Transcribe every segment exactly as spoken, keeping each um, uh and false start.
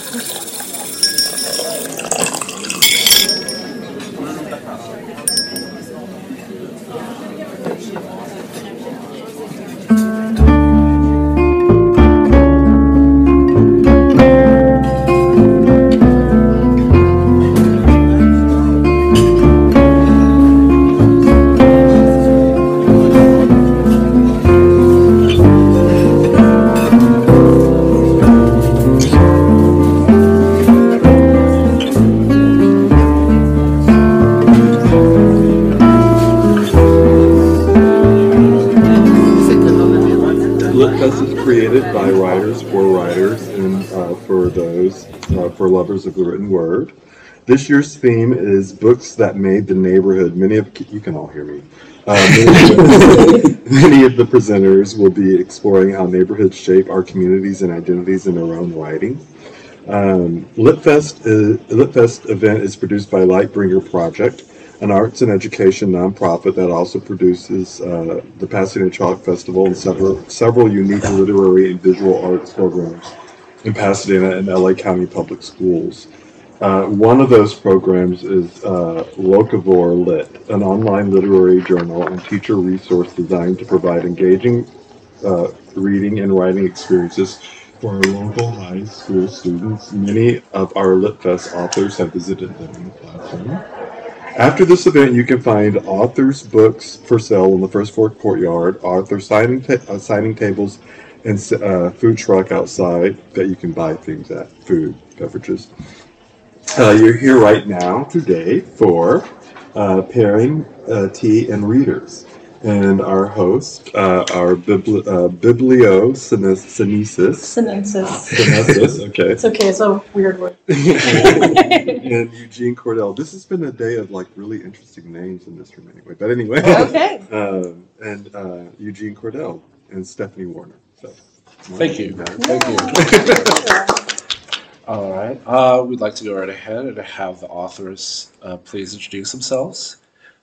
By writers, for writers, and uh, for those, uh, for lovers of the written word. This year's theme is books that made the neighborhood. Many of you can all hear me. Uh, many, of, many of the presenters will be exploring how neighborhoods shape our communities and identities in their own writing. Um, LitFest, uh, LitFest event is produced by Lightbringer Project, an arts and education nonprofit that also produces uh, the Pasadena Chalk Festival and several several unique literary and visual arts programs in Pasadena and L A County Public Schools. Uh, one of those programs is uh, Locavore Lit, an online literary journal and teacher resource designed to provide engaging uh, reading and writing experiences for our local high school students. Many of our LitFest authors have visited them in the classroom. After this event, you can find authors' books for sale in the first floor courtyard, author signing ta- uh, signing tables, and uh, food truck outside that you can buy things at, food, beverages. Uh, you're here right now today for uh, pairing uh, tea and readers. And our host, uh, our bibli- uh, Biblio Sinensis. Sinensis. Sinensis, okay. It's okay, it's a weird word. And Eugene Cordell. This has been a day of like really interesting names in this room anyway. But anyway. Okay. um, and uh, Eugene Cordell and Stephanie Warner. So, Thank you. Thank you. All right. Uh, we'd like to go right ahead and have the authors uh, please introduce themselves.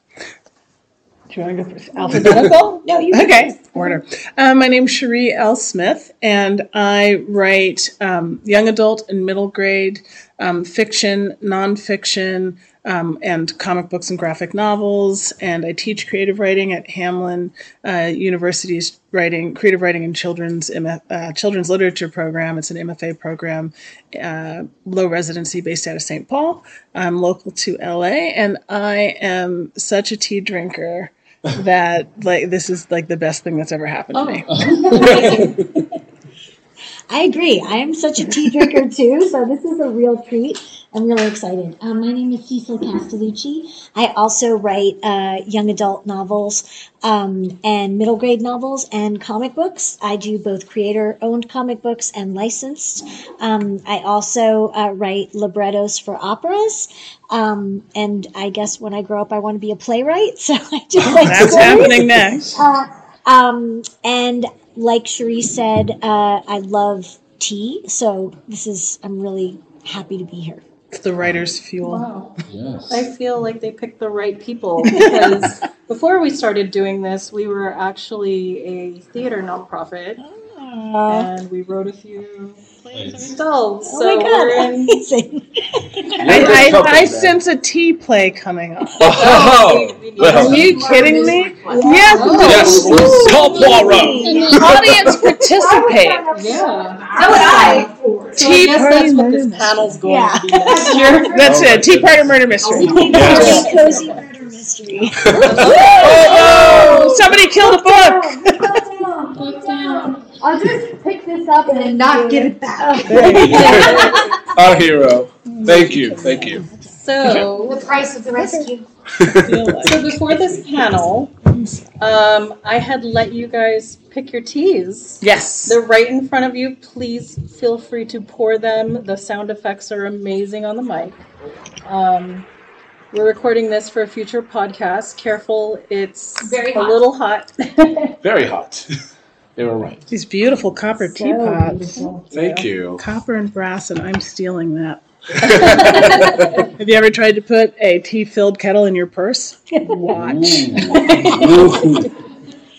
Do you want to go first? Alphabetical? No, you Okay, order. Um, my name's Cherie L. Smith, and I write um, young adult and middle grade um, fiction, nonfiction, um, and comic books and graphic novels. And I teach creative writing at Hamline uh, University's writing, creative writing and children's M F, uh, children's literature program. It's an M F A program, uh, low residency based out of Saint Paul. I'm local to L A, and I am such a tea drinker that like this is like the best thing that's ever happened to me. Oh. I agree. I am such a tea drinker too, so this is a real treat. I'm really excited. Um, my name is Cecil Castellucci. I also write uh, young adult novels um, and middle grade novels and comic books. I do both creator-owned comic books and licensed. Um, I also uh, write librettos for operas. Um, and I guess when I grow up, I want to be a playwright. So I do like That's stories. happening next. Uh, um, and like Cherie said, uh, I love tea. So this is, I'm really happy to be here. It's the writer's fuel. Wow. Yes. I feel like they picked the right people because before we started doing this, we were actually a theater nonprofit. And we wrote a few plays ourselves. Oh So my God, we're in- amazing. I, I, I sense a tea play coming up. Oh, we- we need well. Are you kidding me? Yes. Yes. Call Poirot. Audience participate. Yeah. So would I. So I Tea guess party that's what murder this mystery. panel's going Yeah. to be next year. That's it. Tea party murder mystery. Yes. Cozy murder mystery. Oh, somebody killed a book. Put down. I'll just pick this up and not give it back. Our hero. Thank you. Thank you. So, The price of the rescue. so before this panel, um, I had let you guys pick your teas. Yes. They're right in front of you. Please feel free to pour them. The sound effects are amazing on the mic. Um, we're recording this for a future podcast. Careful, it's Very a hot. little hot. Very hot. They were right. These beautiful copper teapots. Thank you. Copper and brass, and I'm stealing that. Have you ever tried to put a tea-filled kettle in your purse? Watch. Ooh.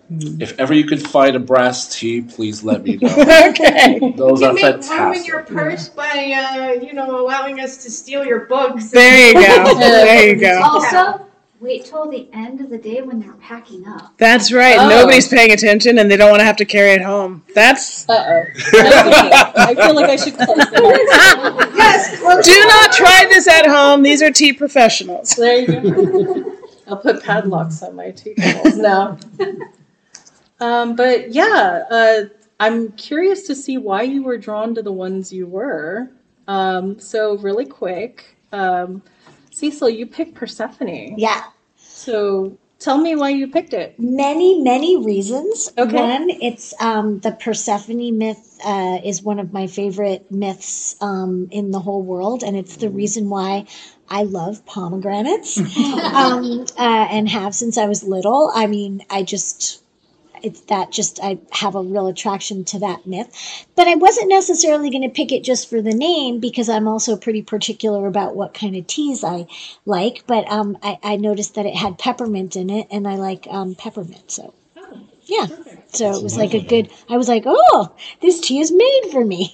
If ever you could find a brass tea, please let me know. Okay. Those You are make room in fantastic. your purse by, uh, you know, allowing us to steal your books. There you go. There you go. Also, wait till the end of the day when they're packing up. That's right. Oh. Nobody's paying attention, and they don't want to have to carry it home. That's. Uh oh. I feel like I should close the Yes, close Do not try this at home. These are tea professionals. There you go. I'll put padlocks on my tea kettles now. Um, but yeah, uh, I'm curious to see why you were drawn to the ones you were. Um, so really quick, um, Cecil, you picked Persephone. Yeah. So tell me why you picked it. Many, many reasons. Okay. One, it's um, the Persephone myth uh, is one of my favorite myths um, in the whole world, and it's the reason why I love pomegranates um, uh, and have since I was little. I mean, I just. It's that just I have a real attraction to that myth, but I wasn't necessarily going to pick it just for the name because I'm also pretty particular about what kind of teas I like. But um, I, I noticed that it had peppermint in it, and I like um, peppermint. So yeah, so it was like a good. I was like, oh, this tea is made for me.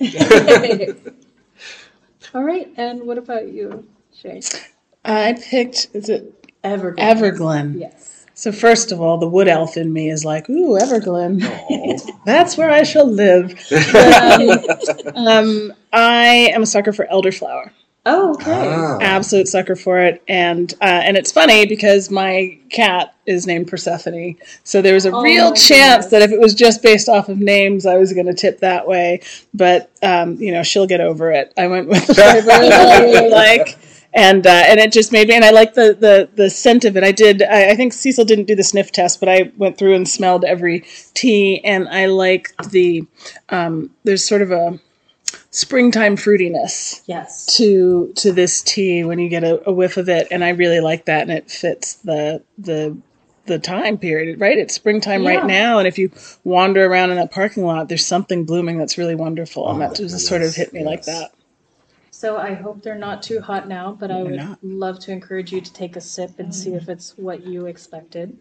All right, and what about you, Shay? I picked. Is it Everglen. Everglen? Yes. So first of all, the wood elf in me is like, ooh, Everglen. That's where I shall live. But, um, um, I am a sucker for elderflower. Oh, okay. Ah. Absolute sucker for it. And uh, and it's funny because my cat is named Persephone. So there was a Oh real my chance goodness. that if it was just based off of names, I was going to tip that way. But, um, you know, she'll get over it. I went with the flavor that I really like. And uh, and it just made me, and I like the, the, the scent of it. I did, I, I think Cecil didn't do the sniff test, but I went through and smelled every tea, and I liked the, um, there's sort of a springtime fruitiness Yes. to to this tea when you get a, a whiff of it, and I really like that, and it fits the the the time period, right? It's springtime right Yeah. now, and if you wander around in that parking lot, there's something blooming that's really wonderful, and Oh, that just yes, sort of hit me like yes. that. So I hope they're not too hot now, but I They're would not. love to encourage you to take a sip and see if it's what you expected.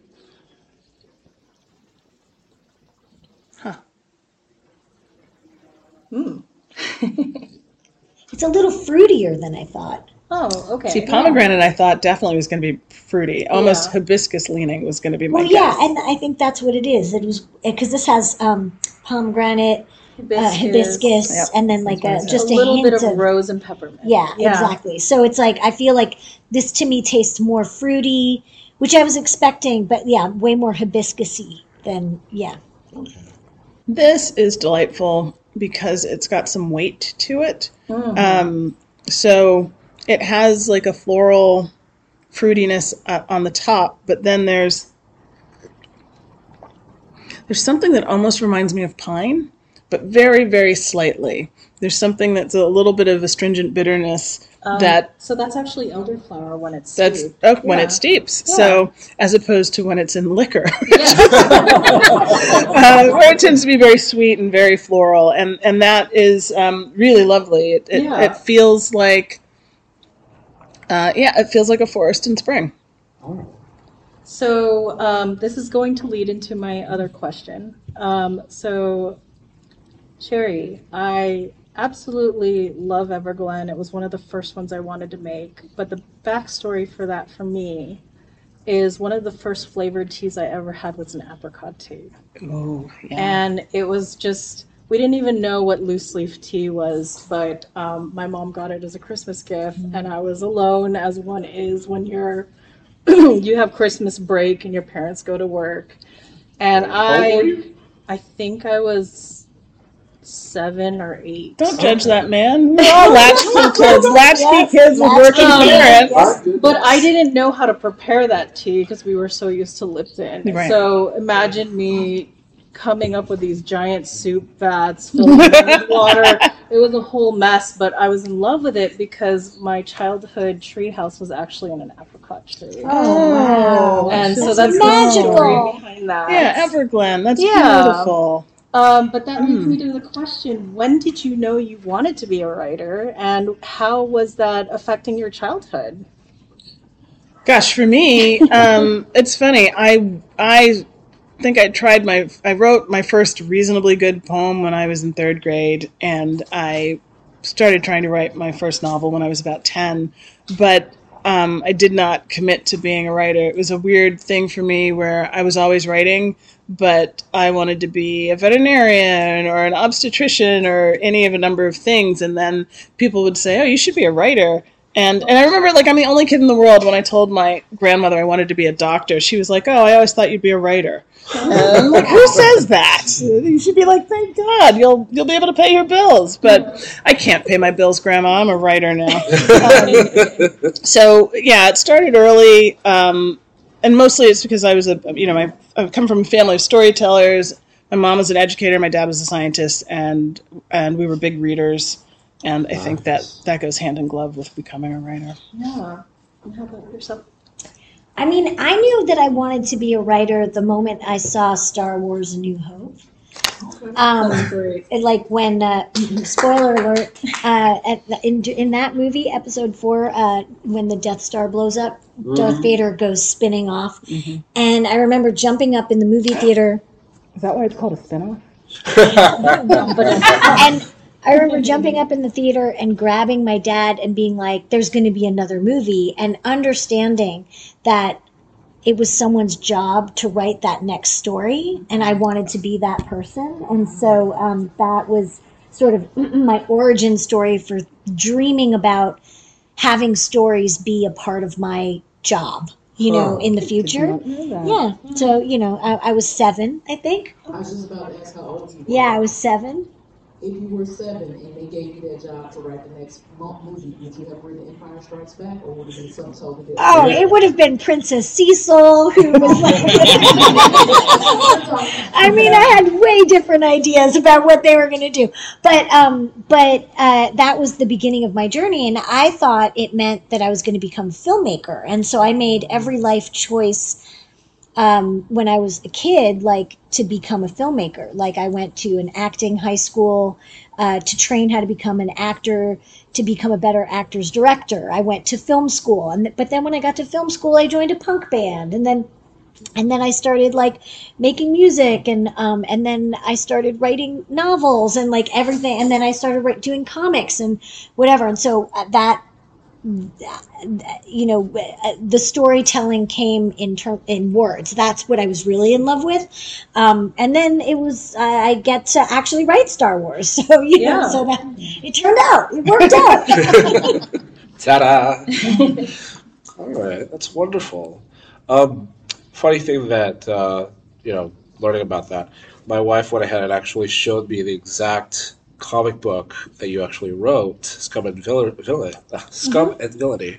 Huh. Mm. It's a little fruitier than I thought. Oh, okay. See, pomegranate, I thought definitely was going to be fruity, almost Yeah. hibiscus leaning was going to be my Well, guess. yeah, and I think that's what it is. It was because this has um, pomegranate, uh, hibiscus, Yep. and then like a That's just a a, little hint bit of, of rose and peppermint. yeah, exactly. So it's like I feel like this to me tastes more fruity, which I was expecting, but yeah, way more hibiscusy than yeah. This is delightful because it's got some weight to it. Mhm. Um, so it has like a floral fruitiness uh, on the top, but then there's there's something that almost reminds me of pine, but very, very slightly. There's something that's a little bit of astringent bitterness Um, that so that's actually elderflower when it's that's steeped. oh, when Yeah. it steeps. Yeah. So as opposed to when it's in liquor. Yeah. uh, where it tends to be very sweet and very floral, and and that is um, really lovely. It it, Yeah. it feels like, uh, yeah, it feels like a forest in spring. So um, this is going to lead into my other question. Um, so, Sherry, I absolutely love Everglen. It was one of the first ones I wanted to make. But the backstory for that for me is one of the first flavored teas I ever had was an apricot tea. Oh, yeah. And it was just, we didn't even know what loose leaf tea was, but um, my mom got it as a Christmas gift, and I was alone, as one is when you're, you have Christmas break and your parents go to work. And I, I think I was seven or eight. Don't judge that man. We're all latchkey kids. Latchkey Yes, kids with working latchkey parents. kids. But I didn't know how to prepare that tea because we were so used to Lipton. Right. So imagine me coming up with these giant soup vats filled with water. It was a whole mess, but I was in love with it because my childhood treehouse was actually in an apricot tree. Oh, and so that's that's the magical. story behind that. Yeah, Everglen. That's Yeah. beautiful. Um, but that leads Hmm. me to the question, when did you know you wanted to be a writer, and how was that affecting your childhood? Gosh, for me, um, it's funny. I I think I tried my, I wrote my first reasonably good poem when I was in third grade, and I started trying to write my first novel when I was about ten, but um, I did not commit to being a writer. It was a weird thing for me where I was always writing, but I wanted to be a veterinarian or an obstetrician or any of a number of things, and then people would say, oh, you should be a writer. And and I remember, like, I'm the only kid in the world when I told my grandmother I wanted to be a doctor. She was like, oh, I always thought you'd be a writer. And I'm like, who says that? You should be like, thank God, you'll you'll be able to pay your bills. But I can't pay my bills, Grandma. I'm a writer now. Um, so, yeah, it started early, um, and mostly it's because I was a, you know, I, I've come from a family of storytellers. My mom was an educator, my dad was a scientist, and and we were big readers. And I think that that goes hand in glove with becoming a writer. Yeah. And how about yourself? I mean, I knew that I wanted to be a writer the moment I saw Star Wars: A New Hope. Um, That's great. it, like when, uh, spoiler alert, uh, at the, in in that movie, Episode Four, uh, when the Death Star blows up, Mm-hmm. Darth Vader goes spinning off, and I remember jumping up in the movie theater. Is that why it's called a spin-off? And I remember jumping up in the theater and grabbing my dad and being like, there's going to be another movie, and understanding that it was someone's job to write that next story, and I wanted to be that person. And so um, that was sort of my origin story for dreaming about having stories be a part of my job, you know, in the future. Yeah. So, you know, I, I was seven, I think. I was just about to ask how old you were. Yeah, I was seven. If you were seven and they gave you that job to write the next mo- movie, would you have written Empire Strikes Back, or would it have been something totally different? Oh, it would have been Princess Cecil, who was like... I mean, I had way different ideas about what they were going to do. But um, but uh, that was the beginning of my journey, and I thought it meant that I was going to become a filmmaker. And so I made every life choice um, when I was a kid, like, to become a filmmaker. Like, I went to an acting high school uh, to train how to become an actor, to become a better actor's director. I went to film school, and th- but then when I got to film school, I joined a punk band, and then and then I started like making music, and um, and then I started writing novels and like everything, and then I started write, doing comics and whatever. And so uh, that. You know, the storytelling came in ter- in words. That's what I was really in love with. Um, and then it was, uh, I get to actually write Star Wars. So, you Yeah. know, so that it turned out, it worked out. Ta-da! All right, that's wonderful. Um, funny thing that, uh, you know, learning about that, my wife went ahead and actually showed me the exact comic book that you actually wrote, Scum and Villainy, Villain, uh, Scum mm-hmm. and Villainy.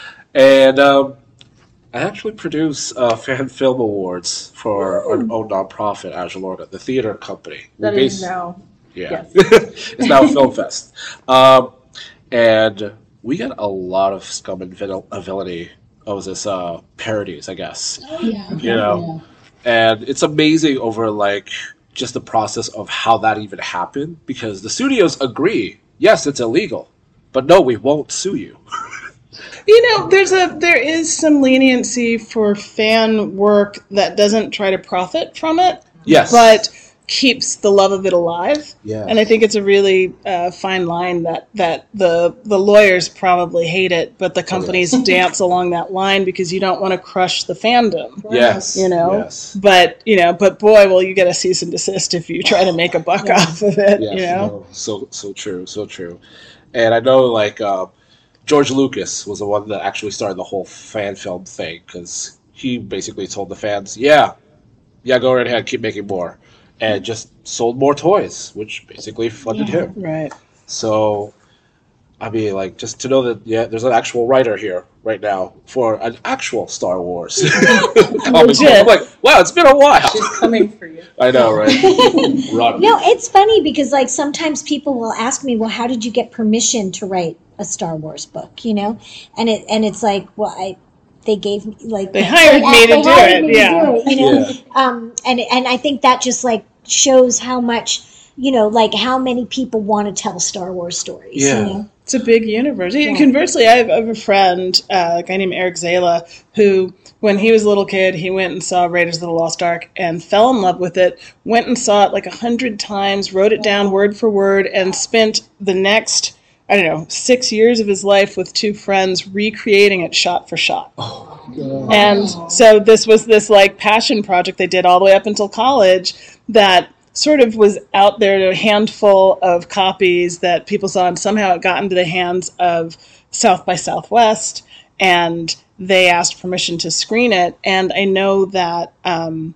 And um, I actually produce uh, fan film awards for Ooh. Our own nonprofit, Azure the theater company. That we is base, now. Yeah. Yes. It's now Film Fest. Um, and we get a lot of Scum and Villainy. What was this? Uh, parodies, I guess. Oh, yeah. You know? Yeah. And it's amazing over, like, just the process of how that even happened, because the studios agree, yes, it's illegal, but no, we won't sue you. You know, there's a there is some leniency for fan work that doesn't try to profit from it, yes, but keeps the love of it alive. Yeah, and I think it's a really uh, fine line that that the the lawyers probably hate it, but the companies oh, yes. dance along that line because you don't want to crush the fandom. Yes, you know. Yes. But you know, but boy, will you get a cease and desist if you try to make a buck yeah. off of it. Yes, you know. No, so so true, so true. And I know, like uh, George Lucas was the one that actually started the whole fan film thing, because he basically told the fans, "Yeah, yeah, go right ahead, keep making more." And just sold more toys, which basically funded yeah, him. Right. So, I mean, like, just to know that, yeah, there's an actual writer here right now for an actual Star Wars comic book. I'm like, wow, it's been a while. She's coming for you. I know, right? Run. No, it's funny because, like, sometimes people will ask me, well, how did you get permission to write a Star Wars book, you know? And it and it's like, well, I... They gave me like they hired they, me to they do it, me yeah. To do it, you know, yeah. um, and and I think that just like shows how much you know, like how many people want to tell Star Wars stories? Yeah. You know? It's a big universe. Yeah. Conversely, I have, I have a friend, uh, a guy named Eric Zala, who, when he was a little kid, he went and saw Raiders of the Lost Ark and fell in love with it, went and saw it like a hundred times, wrote it down word for word, and spent the next, I don't know, six years of his life with two friends recreating it shot for shot. Oh, and so this was this like passion project they did all the way up until college that sort of was out there to a handful of copies that people saw, and somehow it got into the hands of South by Southwest, and they asked permission to screen it. And I know that um,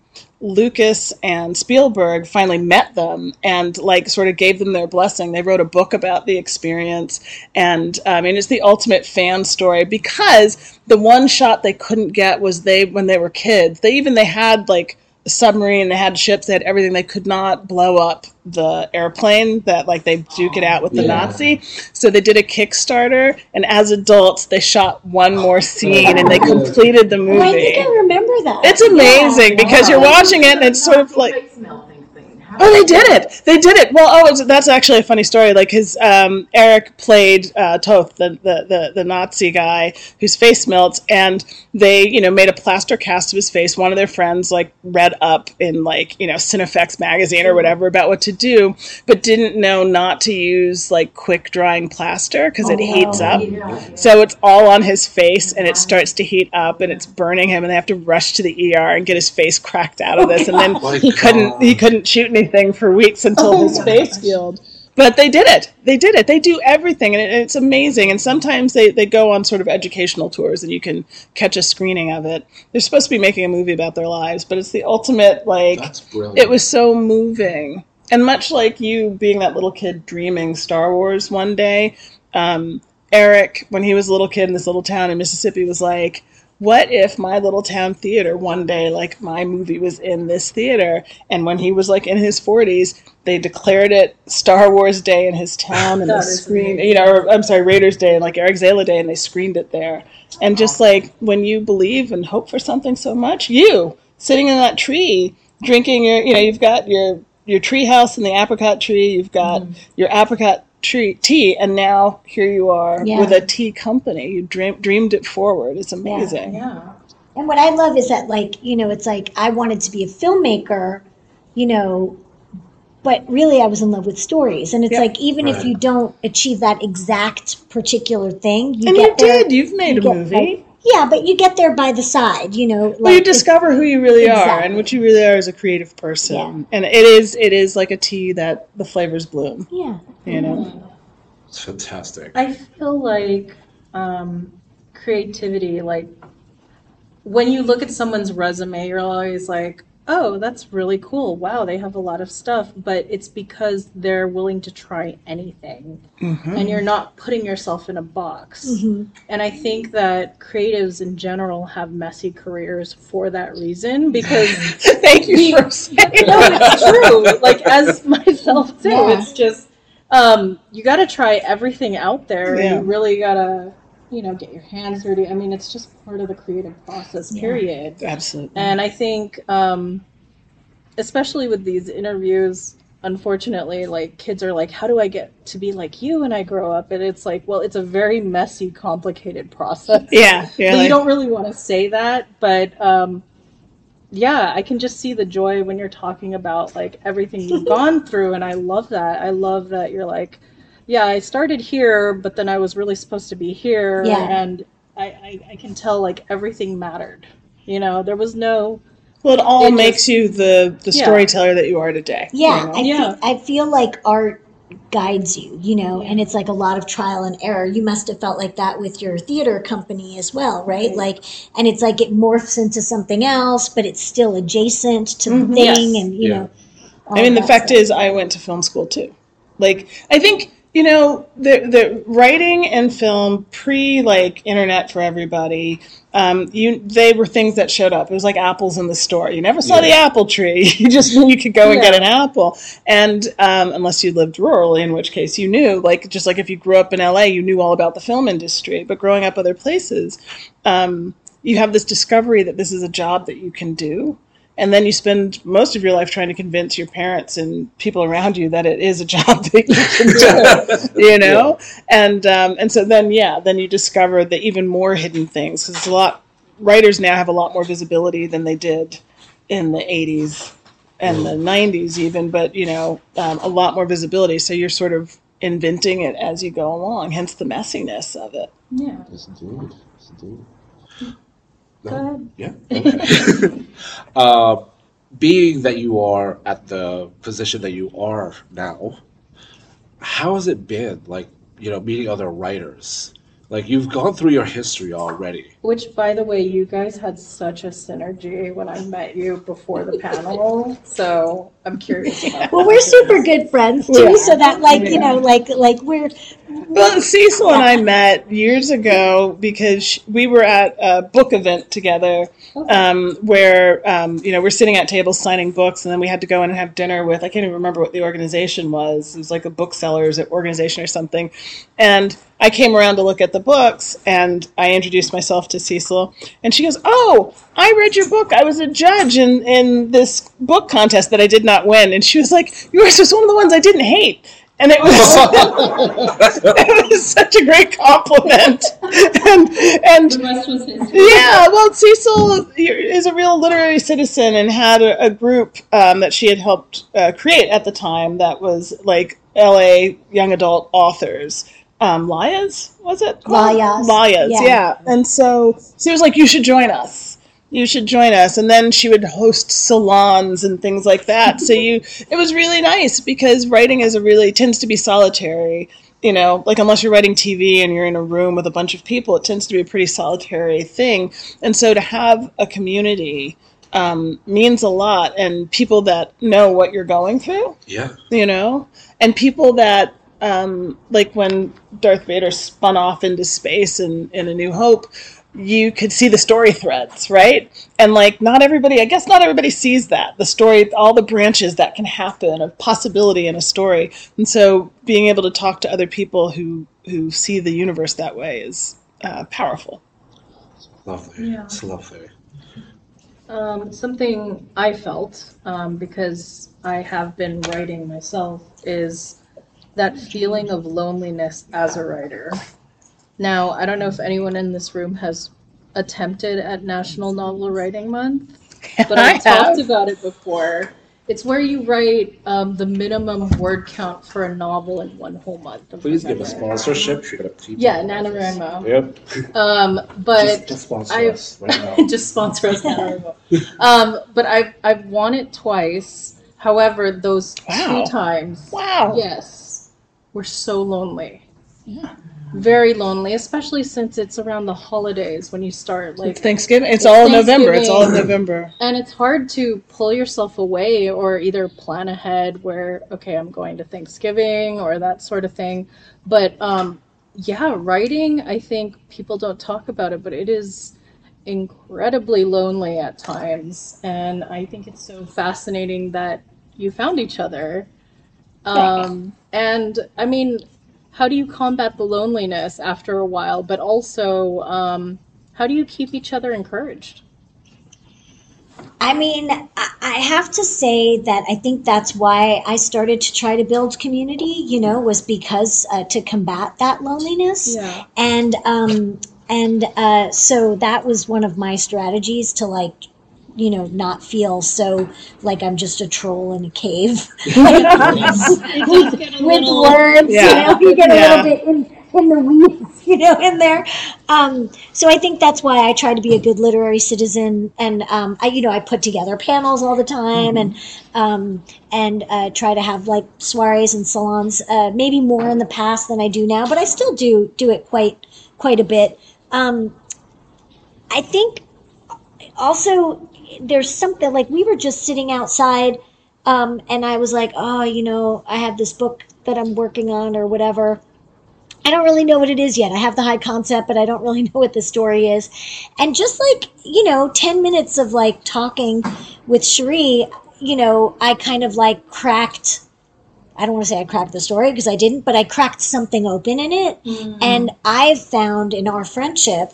Lucas and Spielberg finally met them and like sort of gave them their blessing. They wrote a book about the experience, and I mean, it's the ultimate fan story because the one shot they couldn't get was they when they were kids. They even they had like a submarine, they had ships, they had everything. They could not blow up the airplane that like they duke it out with the Yeah. Nazi. So they did a Kickstarter, and as adults they shot one more scene and they completed the movie. Oh, I think I remember that. It's amazing Yeah. because you're watching it and it's sort of like, Face melting thing. How oh, they did it. They did it. Well, oh, it's, that's actually a funny story. Like his um, Eric played uh, Toth, the, the the the Nazi guy whose face melts, and they you know made a plaster cast of his face. One of their friends like read up in like you know Cinefex magazine or whatever about what to do, but didn't know not to use like quick drying plaster because it Oh, heats no. up. Yeah. So it's all on his face, and it starts to heat up, and it's burning him, and they have to rush to the E R and get his face cracked out of this. And then My he couldn't God. he couldn't shoot anything for weeks until his face healed. But they did it. They did it. They do everything, and it, it's amazing. And sometimes they, they go on sort of educational tours, and you can catch a screening of it. They're supposed to be making a movie about their lives, but it's the ultimate, like, That's brilliant. it was so moving. And much like you being that little kid dreaming Star Wars one day, um, Eric, when he was a little kid in this little town in Mississippi, was like, what if my little town theater one day, like my movie was in this theater? And when he was like in his forties, they declared it Star Wars Day in his town, and they That is screened, you know, or, I'm sorry, Raiders Day and like Eric Zala Day, and they screened it there. And just like when you believe and hope for something so much, you sitting in that tree, drinking your, you know, you've got your your tree house and the apricot tree, you've got Mm-hmm. your apricot tree tea, and now here you are Yeah. with a tea company. You dream, dreamed it forward. It's amazing. Yeah. And what I love is that, like, you know, it's like I wanted to be a filmmaker, you know, but really I was in love with stories. And it's Yep. like, even if Right. you don't achieve that exact particular thing, you And get you there. did. You've made you a get movie. there- yeah, but you get there by the side, you know. Like Well, you it's- discover who you really are Exactly. and what you really are as a creative person. Yeah. And it is it is like a tea that the flavors bloom, Yeah. you know. It's fantastic. I feel like um, creativity, like when you look at someone's resume, you're always like, oh, that's really cool. Wow, they have a lot of stuff. But it's because they're willing to try anything. Mhm. And you're not putting yourself in a box. Mhm. And I think that creatives in general have messy careers for that reason because Thank you for saying no, that. it's true. Like as myself too, Yeah. it's just um, you got to try everything out there. Yeah. You really gotta, you know, get your hands dirty. I mean, it's just part of the creative process. Yeah. Period. Absolutely. And I think, um, especially with these interviews, unfortunately, like kids are like, "How do I get to be like you when I grow up?" And it's like, well, it's a very messy, complicated process. yeah, yeah. So like- you don't really want to say that, but um, yeah, I can just see the joy when you're talking about like everything you've gone through, and I love that. I love that you're like, yeah, I started here, but then I was really supposed to be here, Yeah. and I, I, I can tell like everything mattered. You know, there was no. well, it all it makes just- you the, the Yeah. storyteller that you are today. Yeah, you know? I, Yeah. Feel, I feel like art guides you, you know, and it's like a lot of trial and error. You must have felt like that with your theater company as well, right? Right. Like, and it's like it morphs into something else, but it's still adjacent to the Mhm. thing, Yes. and you Yeah. know. all I mean, the that fact stuff. is, I went to film school too. Like, I think you know the the writing and film pre like internet for everybody. Um, you they were things that showed up. It was like apples in the store. You never saw Yeah. the apple tree. You just knew you could go and Yeah. get an apple. And um, unless you lived rurally, in which case you knew. Like just like if you grew up in L A, you knew all about the film industry. But growing up other places, um, you have this discovery that this is a job that you can do. And then you spend most of your life trying to convince your parents and people around you that it is a job that you can do, you know? Yeah. And um, and so then, yeah, then you discover the even more hidden things. Because a lot, writers now have a lot more visibility than they did in the eighties and the nineties even, but, you know, um, a lot more visibility. So you're sort of inventing it as you go along, hence the messiness of it. Yeah. Yes, indeed. Yes, indeed. Go ahead. Yeah. Okay. uh, being that you are at the position that you are now, how has it been, like, you know, meeting other writers? Like, you've gone through your history already. Which, by the way, you guys had such a synergy when I met you before the panel. So I'm curious about Well, that. we're super good friends too, Yeah. so that like you know, like like we're Well, Cecil and I met years ago because sh- we were at a book event together um, where, um, you know, we're sitting at tables signing books, and then we had to go in and have dinner with, I can't even remember what the organization was. It was like a booksellers organization or something. And I came around to look at the books, and I introduced myself to Cecil, and she goes, "Oh, I read your book. I was a judge in, in this book contest that I did not win." And she was like, "Yours was one of the ones I didn't hate." And it was it was such a great compliment. and and The rest was history. yeah, well, Cecil is a real literary citizen and had a, a group um, that she had helped uh, create at the time that was like L A young adult authors. Um, Layas, was it? Layas. Layas, Yeah. yeah. And so she was like, "You should join us. You should join us." And then she would host salons and things like that. So you, it was really nice because writing is a really, tends to be solitary, you know, like unless you're writing T V and you're in a room with a bunch of people, it tends to be a pretty solitary thing. And so to have a community um, means a lot, and people that know what you're going through, Yeah. you know, and people that, um, like when Darth Vader spun off into space in, in A New Hope, you could see the story threads, right? And like, not everybody, I guess not everybody sees that, the story, all the branches that can happen of possibility in a story. And so being able to talk to other people who, who see the universe that way is uh, powerful. Lovely. Yeah. It's lovely. Um, something I felt, um, because I have been writing myself, is that feeling of loneliness as a writer. Now, I don't know if anyone in this room has attempted at National Novel Writing Month, but I I've talked have. about it before. It's where you write um, the minimum word count for a novel in one whole month. of Please give a November. sponsorship. She got a tea Yeah, time office. NaNoWriMo. Yep. Um, but just, just sponsor I've- us right now. just sponsor us NaNoWriMo. um, but I've I've won it twice. However, those Wow. two times, Wow. yes, were so lonely. Yeah. Very lonely, especially since it's around the holidays when you start like It's Thanksgiving. It's It's all in November. It's all in Thanksgiving. November. and it's hard to pull yourself away or either plan ahead where, okay, I'm going to Thanksgiving or that sort of thing. But um, yeah, writing, I think people don't talk about it, but it is incredibly lonely at times. And I think it's so fascinating that you found each other. Um, and I mean, how do you combat the loneliness after a while, but also um, how do you keep each other encouraged? I mean, I I have to say that I think that's why I started to try to build community, you know, was because uh, to combat that loneliness. Yeah. And um and uh so that was one of my strategies to like, you know, not feel so like I'm just a troll in a cave with, with words, Yeah. you know, you get a Yeah. little bit in, in the weeds, you know, in there. Um, so I think that's why I try to be a good literary citizen, and um, I, you know, I put together panels all the time, and um, and uh, try to have like soirees and salons, uh, maybe more in the past than I do now, but I still do do it quite quite a bit. Um, I think also there's something like we were just sitting outside, um, and I was like, oh, you know, I have this book that I'm working on or whatever. I don't really know what it is yet. I have the high concept, but I don't really know what the story is. And just like, you know, ten minutes of like talking with Cherie, you know, I kind of like cracked, I don't want to say I cracked the story because I didn't, but I cracked something open in it. And I've found in our friendship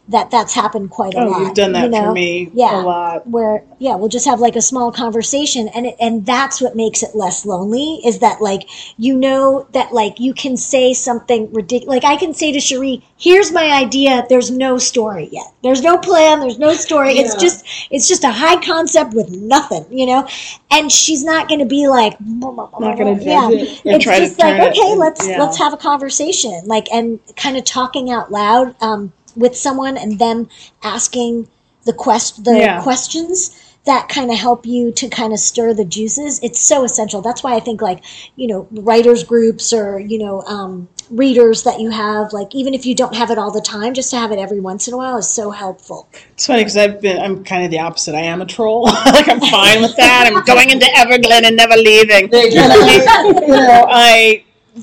that that's happened quite a Oh, lot. you've done that you know? for me Yeah. a lot. Where, yeah, we'll just have like a small conversation, and it, and that's what makes it less lonely, is that like, you know, that like you can say something ridiculous. Like I can say to Cherie, here's my idea. There's no story yet. There's no plan. There's no story. Yeah. It's just, it's just a high concept with nothing, you know? And she's not going to be like, Not going to judge yeah. it or It's try just to like, turn okay, it. let's, yeah. let's have a conversation, like, and kind of talking out loud, um, with someone, and them asking the quest the Yeah. questions that kind of help you to kind of stir the juices. It's so essential. That's why I think, like, you know, writers groups, or, you know, um, readers that you have, like, even if you don't have it all the time, just to have it every once in a while is so helpful. It's funny because I've been, I'm kind of the opposite. I am a troll. Like, I'm fine with that. I'm going into Everglade and never leaving. And I, you know, I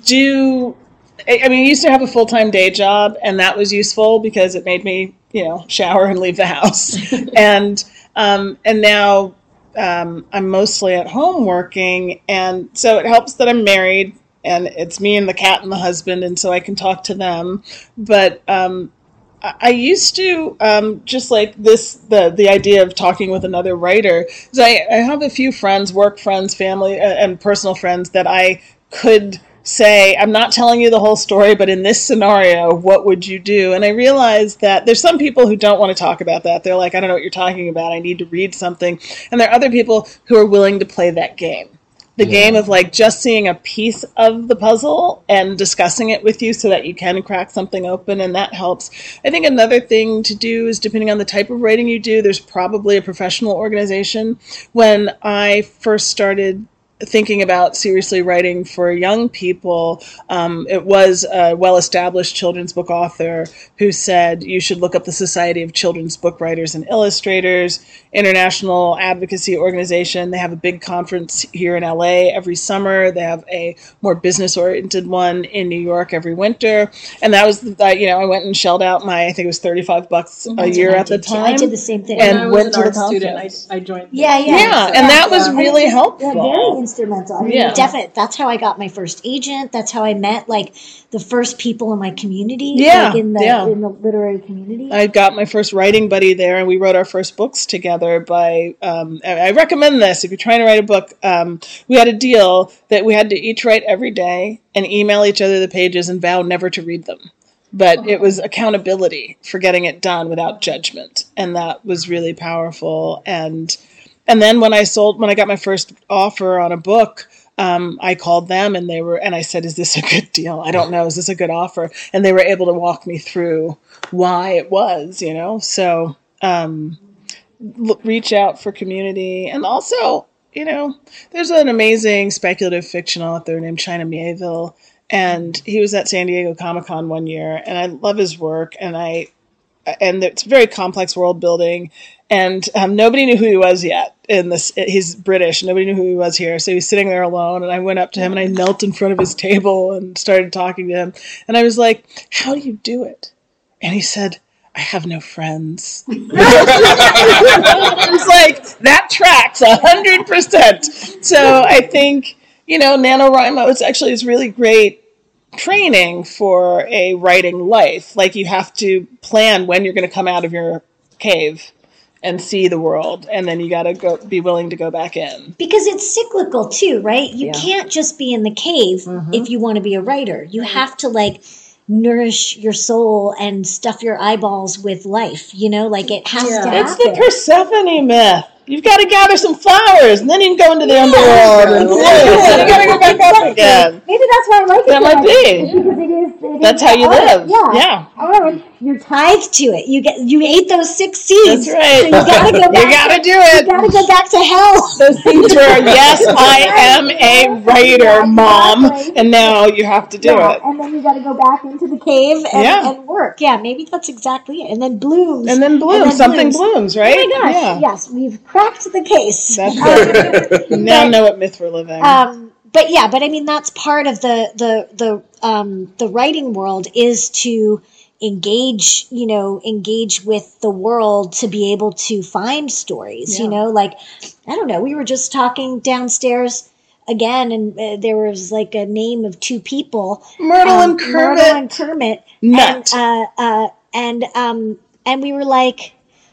do, I I mean, I used to have a full-time day job, and that was useful because it made me, you know, shower and leave the house. and, um, and now um, I'm mostly at home working. And so it helps that I'm married, and it's me and the cat and the husband, and so I can talk to them. But um, I I used to um, just like this, the the idea of talking with another writer. So I, I have a few friends, work friends, family, uh, and personal friends that I could say, I'm not telling you the whole story, but in this scenario, what would you do? And I realized that there's some people who don't want to talk about that. They're like, I don't know what you're talking about. I need to read something. And there are other people who are willing to play that game. The game of like just seeing a piece of the puzzle and discussing it with you so that you can crack something open, and that helps. I think another thing to do is, depending on the type of writing you do, there's probably a professional organization. When I first started thinking about seriously writing for young people, um, it was a well-established children's book author who said you should look up the Society of Children's Book Writers and Illustrators, international advocacy organization. They have a big conference here in L A every summer. They have a more business-oriented one in New York every winter. And that was, the, you know, I went and shelled out my, I think it was thirty-five bucks a That's year what I at the did, too. time. I did the same thing. When And I was went an to the art student, I, conference. I joined. Yeah, the- yeah. Yeah, and that was And really it's- helpful. yeah, very instrumental. I mean, Yeah. definitely. That's how I got my first agent. That's how I met like the first people in my community. Yeah, like in the yeah. in the literary community. I got my first writing buddy there, and we wrote our first books together. By um, I I recommend this if you're trying to write a book. Um, we had a deal that we had to each write every day and email each other the pages and vow never to read them. But it was accountability for getting it done without judgment, and that was really powerful. And and then when I sold, when I got my first offer on a book, um, I called them and they were, and I said, "Is this a good deal? I don't know. Is this a good offer?" And they were able to walk me through why it was, you know. So um, l- reach out for community, and also, you know, there's an amazing speculative fiction author named China Mieville, and he was at San Diego Comic-Con one year, and I love his work, and I and it's very complex world building, and um, nobody knew who he was yet. In this, he's British. Nobody knew who he was here, so he's sitting there alone. And I went up to him and I knelt in front of his table and started talking to him. And I was like, "How do you do it?" And he said, "I have no friends." I was like, "That tracks a hundred percent." So I think, you know, NaNoWriMo is actually is really great training for a writing life. Like, you have to plan when you're going to come out of your cave and see the world, and then you got to go be willing to go back in. Because it's cyclical too, right? You Yeah. can't just be in the cave Mhm. if you want to be a writer. You have to like nourish your soul and stuff your eyeballs with life, you know, like it has Yeah. to It's the happen. Persephone myth. You've got to gather some flowers, and then you can go into the underworld, and bloom, and then you got to go back up again. Maybe that's why I like it. That so might much, be. because it is. It That's is how you art. live. Yeah. Yeah. Art. You're tied to it. You get. You ate those six seeds. That's right. So you gotta go back. You gotta to, do it. You gotta go back to hell. Those seeds were, yes, I am a writer, Yeah, mom, exactly. and now you have to do yeah, it. and then you got to go back into the cave and, Yeah. and work. Yeah, maybe that's exactly it. And then blooms. And then bloom. And then Something blooms. blooms, right? Oh my gosh! Yeah. Yes, we've cracked the case. That's Um, it. You now but- know what myth we're living. Um, but yeah, but I mean that's part of the the the um, the writing world is to engage, you know, engage with the world to be able to find stories. You Yeah. know, like I don't know. We were just talking downstairs again, and uh, there was like a name of two people, Myrtle um, and Kermit. Myrtle and Kermit, Nut. and uh, uh, and um, and we were like,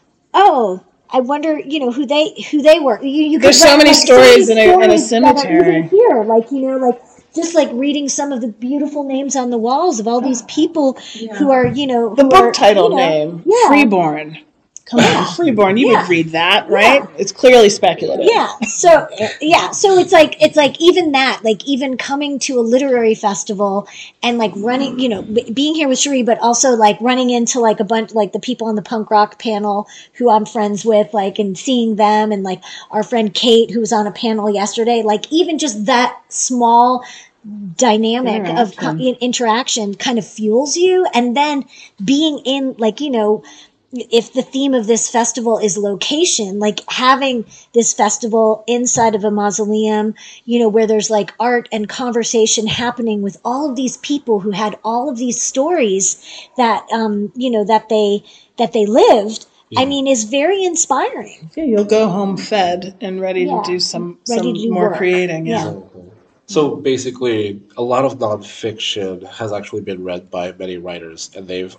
oh, I wonder, you know, who they who they were. You, you There's could so write, many like, stories so in many a- in a stories that are cemetery. even here, like, you know, like just like reading some of the beautiful names on the walls of all these people who are, you know, The who book are, title you know, name, yeah. Freeborn. Come on, Freeborn. You Yeah. would read that, right? It's clearly speculative. Yeah. So yeah. So it's like it's like even that, like even coming to a literary festival and like running, you know, b- being here with Cherie, but also like running into like a bunch like the people on the punk rock panel who I'm friends with, like and seeing them, and like our friend Kate who was on a panel yesterday, like even just that small dynamic of co- Interaction. interaction kind of fuels you, and then being in like you know if the theme of this festival is location, like having this festival inside of a mausoleum, you know, where there's like art and conversation happening with all of these people who had all of these stories that, um, you know, that they, that they lived, I mean, is very inspiring. Yeah, you'll go home fed and ready Yeah. to do some, Ready some to do more work. creating. Yeah. Yeah. So basically, a lot of nonfiction has actually been read by many writers, and they've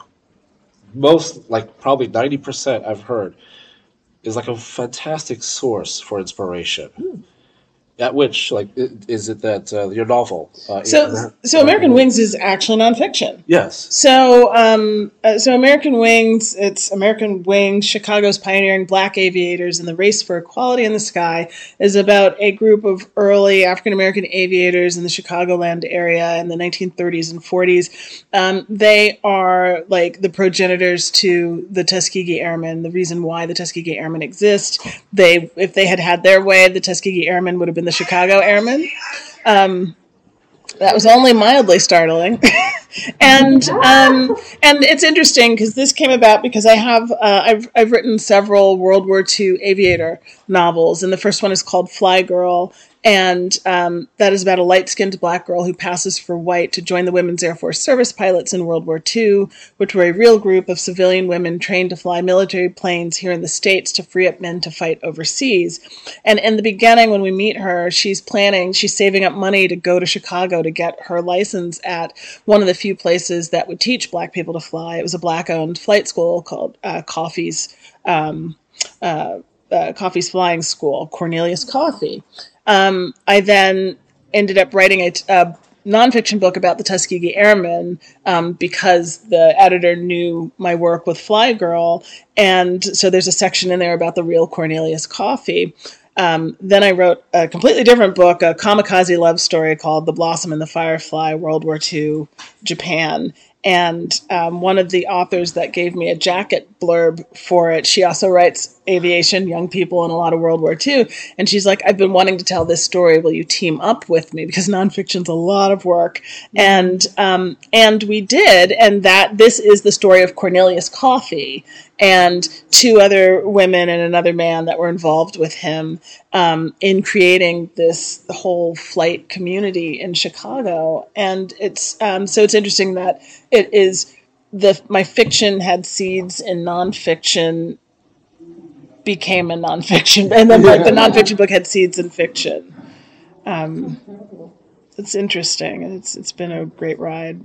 most, like probably ninety percent I've heard, is like a fantastic source for inspiration. At which, like, i- is it that uh, your novel? Uh, So, Amer- so American Wings is actually nonfiction. Yes. So, um, uh, so American Wings, it's American Wings, Chicago's pioneering black aviators and the race for equality in the sky, is about a group of early African American aviators in the Chicagoland area in the nineteen thirties and forties. Um, they are like the progenitors to the Tuskegee Airmen. The reason why the Tuskegee Airmen exist, they, if they had had their way, the Tuskegee Airmen would have been the Chicago Airmen. Um, that was only mildly startling. and um, and it's interesting because this came about because I have uh, I've I've written several World War Two aviator novels, and the first one is called Fly Girl, and um, that is about a light-skinned black girl who passes for white to join the Women's Air Force service pilots in World War Two, which were a real group of civilian women trained to fly military planes here in the States to free up men to fight overseas. And in the beginning, when we meet her, she's planning, she's saving up money to go to Chicago to get her license at one of the few places that would teach black people to fly. It was a black-owned flight school called uh, Coffey's um, uh, uh, Coffey's Flying School, Cornelius Coffey. Um, I then ended up writing a, a nonfiction book about the Tuskegee Airmen um, because the editor knew my work with Fly Girl, and so there's a section in there about the real Cornelius Coffey. Um, then I wrote a completely different book, a kamikaze love story called The Blossom and the Firefly, World War Two, Japan. And um, one of the authors that gave me a jacket blurb for it, she also writes aviation, young people, and a lot of World War Two. And she's like, I've been wanting to tell this story. Will you team up with me? Because nonfiction's a lot of work. And um, and we did. And that this is the story of Cornelius Coffey and two other women and another man that were involved with him um, in creating this whole flight community in Chicago. And it's um, so it's interesting that it is the my fiction had seeds in nonfiction became a nonfiction, and then like the nonfiction book had seeds in fiction. Um, it's interesting, and it's it's been a great ride.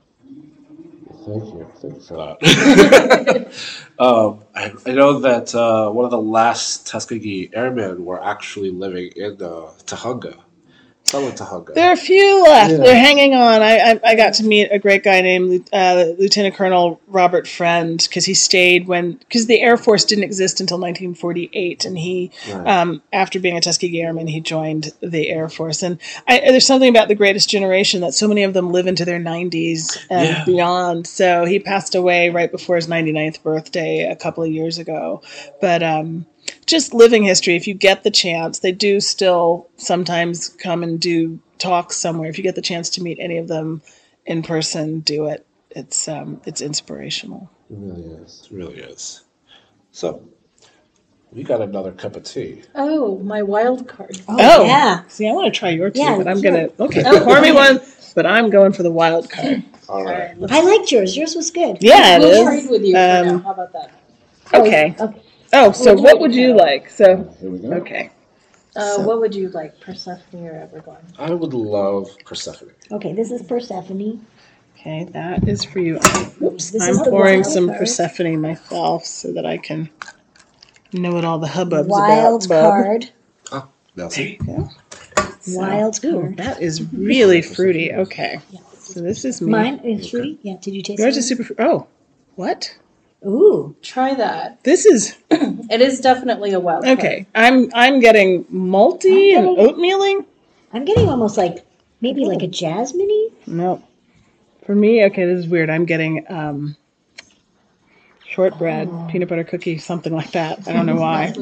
Thank you. Thank you for that. um, I, I know that uh, one of the last Tuskegee Airmen were actually living in uh, Tahunga. Some of Tahunga. There are a few left. Yeah. They're hanging on. I, I I got to meet a great guy named uh, Lieutenant Colonel Robert Friend because he stayed when because the Air Force didn't exist until nineteen forty-eight, and he Right. um, after being a Tuskegee Airman, he joined the Air Force. And I, there's something about the Greatest Generation that so many of them live into their nineties and Yeah. beyond. So he passed away right before his ninety-ninth birthday a couple of years ago, but. Um, Just living history, if you get the chance, they do still sometimes come and do talks somewhere. If you get the chance to meet any of them in person, do it. It's um, it's inspirational. It really is. It really is. So, we got another cup of tea. Oh, my wild card. Oh, yeah. See, I want to try your tea, Yeah, but I'm sure. gonna okay. Oh. Pour me one, but I'm going for the wild card. All right. I liked yours. Yours was good. Yeah, it We'll is. trade with you for Um, now. How about that? Okay. Okay. Oh, so We'll do what it would you together. like? So Here we go. okay. Uh, So- what would you like, Persephone or Evergone? I would love Persephone. Okay, this is Persephone. Okay, that is for you. Oops, This I'm is the pouring wild some card. Persephone myself so that I can know what all the hubbub's Wild about. bub. card. Oh, that's There it. you go. So- Wild Ooh, card. that is really fruity. Okay, so this is me. Mine is fruity. Yeah. Did you taste Yours it? is super. Fr- oh, what? Ooh. Try that. This is It is definitely a wild card. okay. I'm I'm getting malty I'm and getting- oatmealing. I'm getting almost like maybe like a jasmine-y. No, for me, okay, this is weird. I'm getting um, shortbread, Oh. peanut butter cookie, something like that. I don't know why.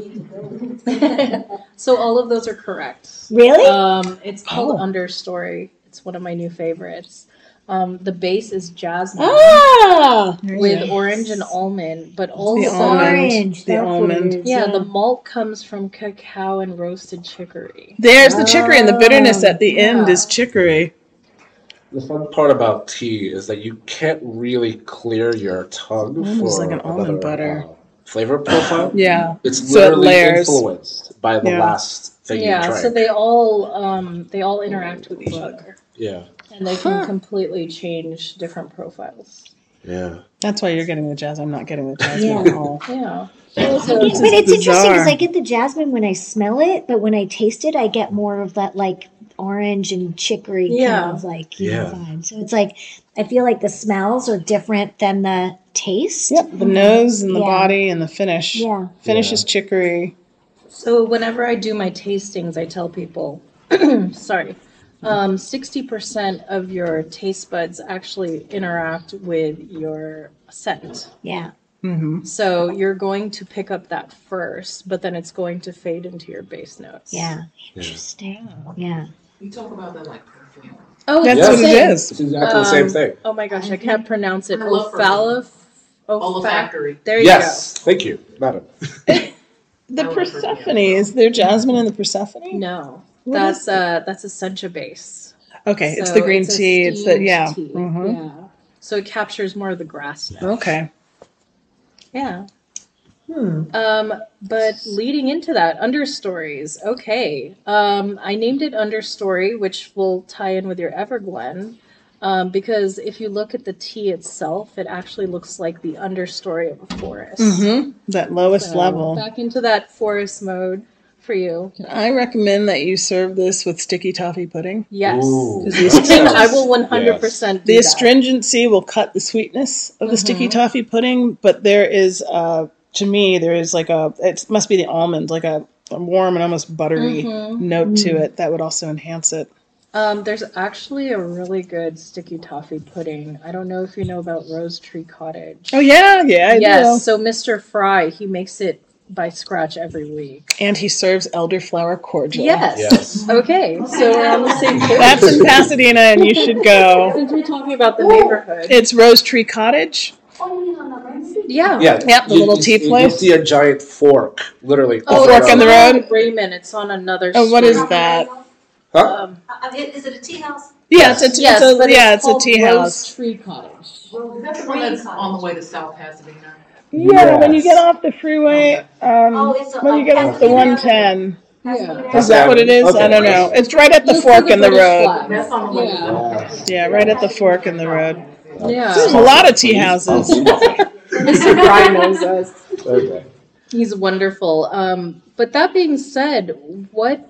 So all of those are correct. Really? Um, it's called Oh. Understory. It's one of my new favorites. Um, the base is jasmine Ah! There you with go. orange and almond, but the also almond. Orange. The That's what it almond. is, yeah, the malt comes from cacao and roasted chicory. There's the chicory, and the bitterness Oh, at the end yeah. is chicory. The fun part about tea is that you can't really clear your tongue Almost for like an almond another, butter. uh, flavor profile. Yeah. It's So it literally layers. influenced by the Yeah. last thing you Yeah, drank. so they all um, they all interact with each other, yeah, and they can Huh. completely change different profiles. yeah. That's why you're getting the jazz. I'm not getting the jasmine Yeah. at all. Yeah. I So get- this but is it's interesting because bizarre. I get the jasmine when I smell it, but when I taste it, I get more of that like orange and chicory Yeah. kind of like you know, Yeah. vibe. So it's like I feel like the smells are different than the taste. Yep, the nose and the Yeah. body and the finish. Yeah. Finish Yeah. is chicory. So whenever I do my tastings, I tell people, sorry, um, sixty percent of your taste buds actually interact with your scent. Yeah. Mm-hmm. So you're going to pick up that first, but then it's going to fade into your base notes. Yeah. Interesting. Yeah. You talk about that like perfume. Oh, it's That's Yes. the what it same. is. It's exactly the same Um, thing. Oh my gosh, I can't pronounce it. I love Ophala. Olfac- Olfactory. There you Yes, thank you, madam. The I love Persephone, perfume. is there jasmine in the go. Persephone? No, What that's is uh that's a sencha base. Okay, it's So the green it's a tea. It's the steamed yeah. tea. Mhm. Yeah. So it captures more of the grass note. Okay. Yeah. Hmm. Um, but leading into that, understories. Okay. Um, I named it Understory, which will tie in with your Everglen. Um, because if you look at the tea itself, it actually looks like the understory of a forest. Mm-hmm. That lowest So, level. Back into that forest mode for you. I recommend that you serve this with sticky toffee pudding. Yes. Ooh. I will one hundred percent do The that. astringency will cut the sweetness of the sticky Mhm. toffee pudding, but there is, uh, to me, there is like a, it must be the almond, like a, a warm and almost buttery Mhm. note to it that would also enhance it. Um, there's actually a really good sticky toffee pudding. I don't know if you know about Rose Tree Cottage. Oh, yeah, yeah, I yes. do. So Mister Fry, he makes it by scratch every week. And he serves elderflower cordial. Yes. Yes. Okay. So we're on the same page. That's in Pasadena, and you should go. Since we're talking about the neighborhood. It's Rose Tree Cottage. Yeah. Yeah, Yep, the you- little you- tea you place. see a giant fork, literally. Oh, on the fork in the it's road? not Raymond. It's on another Oh, what is street. that? Huh? Um, Is it a tea house? Yeah, it's a, it's yes, a, but yeah, it's, it's a called tea Rose house. Tree Cottage. That's the one that's on the way to South Pasadena. Yeah, when you Yes. get off the freeway, um, Oh, it's a- when you get off the Pasadena. one ten. Yeah. Is that what it is? I Okay. don't know. It's right at the You'll see fork in the British road. flag. That's on the way to Yeah. South Yeah. Pasadena. Yeah, right at the fork in the road. Yeah. There's a lot of tea houses. Mister Fry knows us. Okay. He's wonderful. Um, but that being said, what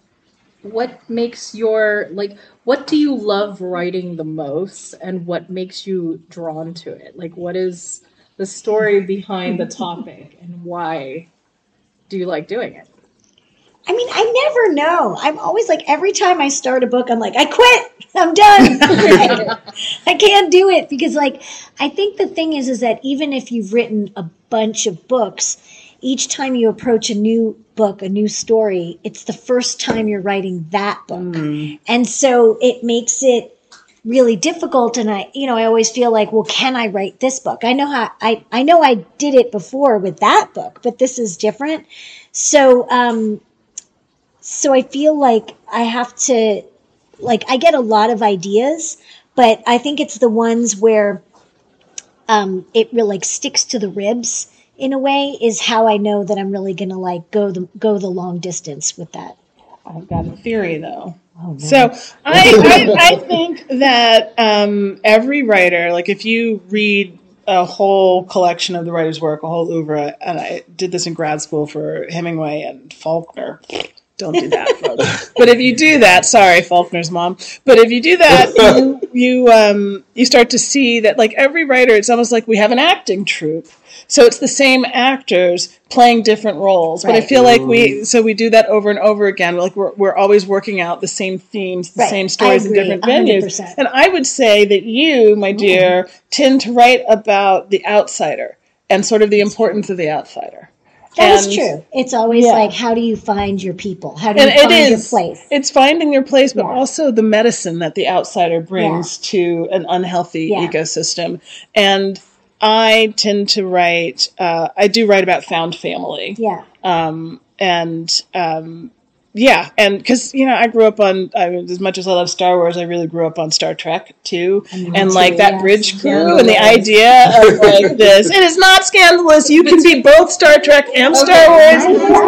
what makes your like what do you love writing the most, and what makes you drawn to it? Like, what is the story behind the topic, and why do you like doing it? I mean, I never know. I'm always like, every time I start a book, I'm like, I quit. I'm done. I can't do it because, like, I think the thing is, is that even if you've written a bunch of books, each time you approach a new book, a new story, it's the first time you're writing that book. And so it makes it really difficult. And I, you know, I always feel like, well, can I write this book? I know how I, I know I did it before with that book, but this is different. So, um, so I feel like I have to, like, I get a lot of ideas, but I think it's the ones where um, it really like sticks to the ribs in a way is how I know that I'm really gonna like go the go the long distance with that. I've got a theory though. Oh, no. So I, I, I think that um, every writer, like if you read a whole collection of the writer's work, a whole oeuvre, and I did this in grad school for Hemingway and Faulkner. Don't do that, folks. But if you do that, sorry, Faulkner's mom. But if you do that, you you um, you start to see that, like every writer, it's almost like we have an acting troupe. So it's the same actors playing different roles. But I Right. feel like we so we do that over and over again. Like we're we're always working out the same themes, the Right. same I stories in agree, different one hundred venues. percent. And I would say that you, my dear, tend to write about the outsider and sort of the importance of the outsider. That is And- true. It's always Yeah. like, how do you find your people? How do you And it find your is. place? It's finding your place, but Yeah. also the medicine that the outsider brings to an unhealthy Yeah. ecosystem. And I tend to write, uh, I do write about found family. Yeah. Um, and um, yeah, and because, you know, I grew up on, I mean, as much as I love Star Wars, I really grew up on Star Trek too. And And me like too, that yes. bridge crew Yeah. and the idea of like this. It is not scandalous. You can be both Star Trek and Star Wars.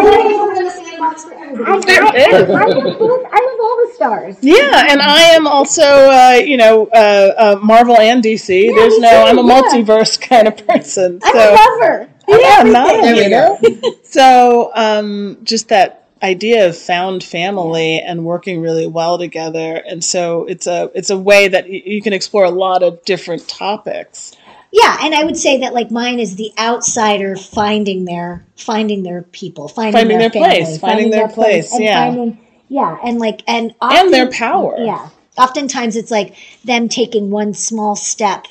I, They're I, there. I, I, love all the stars. Yeah, and I am also, uh, you know, uh, uh, Marvel and D C. Yeah, There's me no, too, I'm a yeah. multiverse kind of person. I'm So, a lover. I'm yeah, everything. not, we you know. So, um, just that idea of found family and working really well together, and so it's a it's a way that y- you can explore a lot of different topics. Yeah, and I would say that like mine is the outsider finding their finding their people, finding, Finding their, their family, place, finding their place, and yeah. finding, yeah, and like and often, And their power. Yeah, oftentimes it's like them taking one small step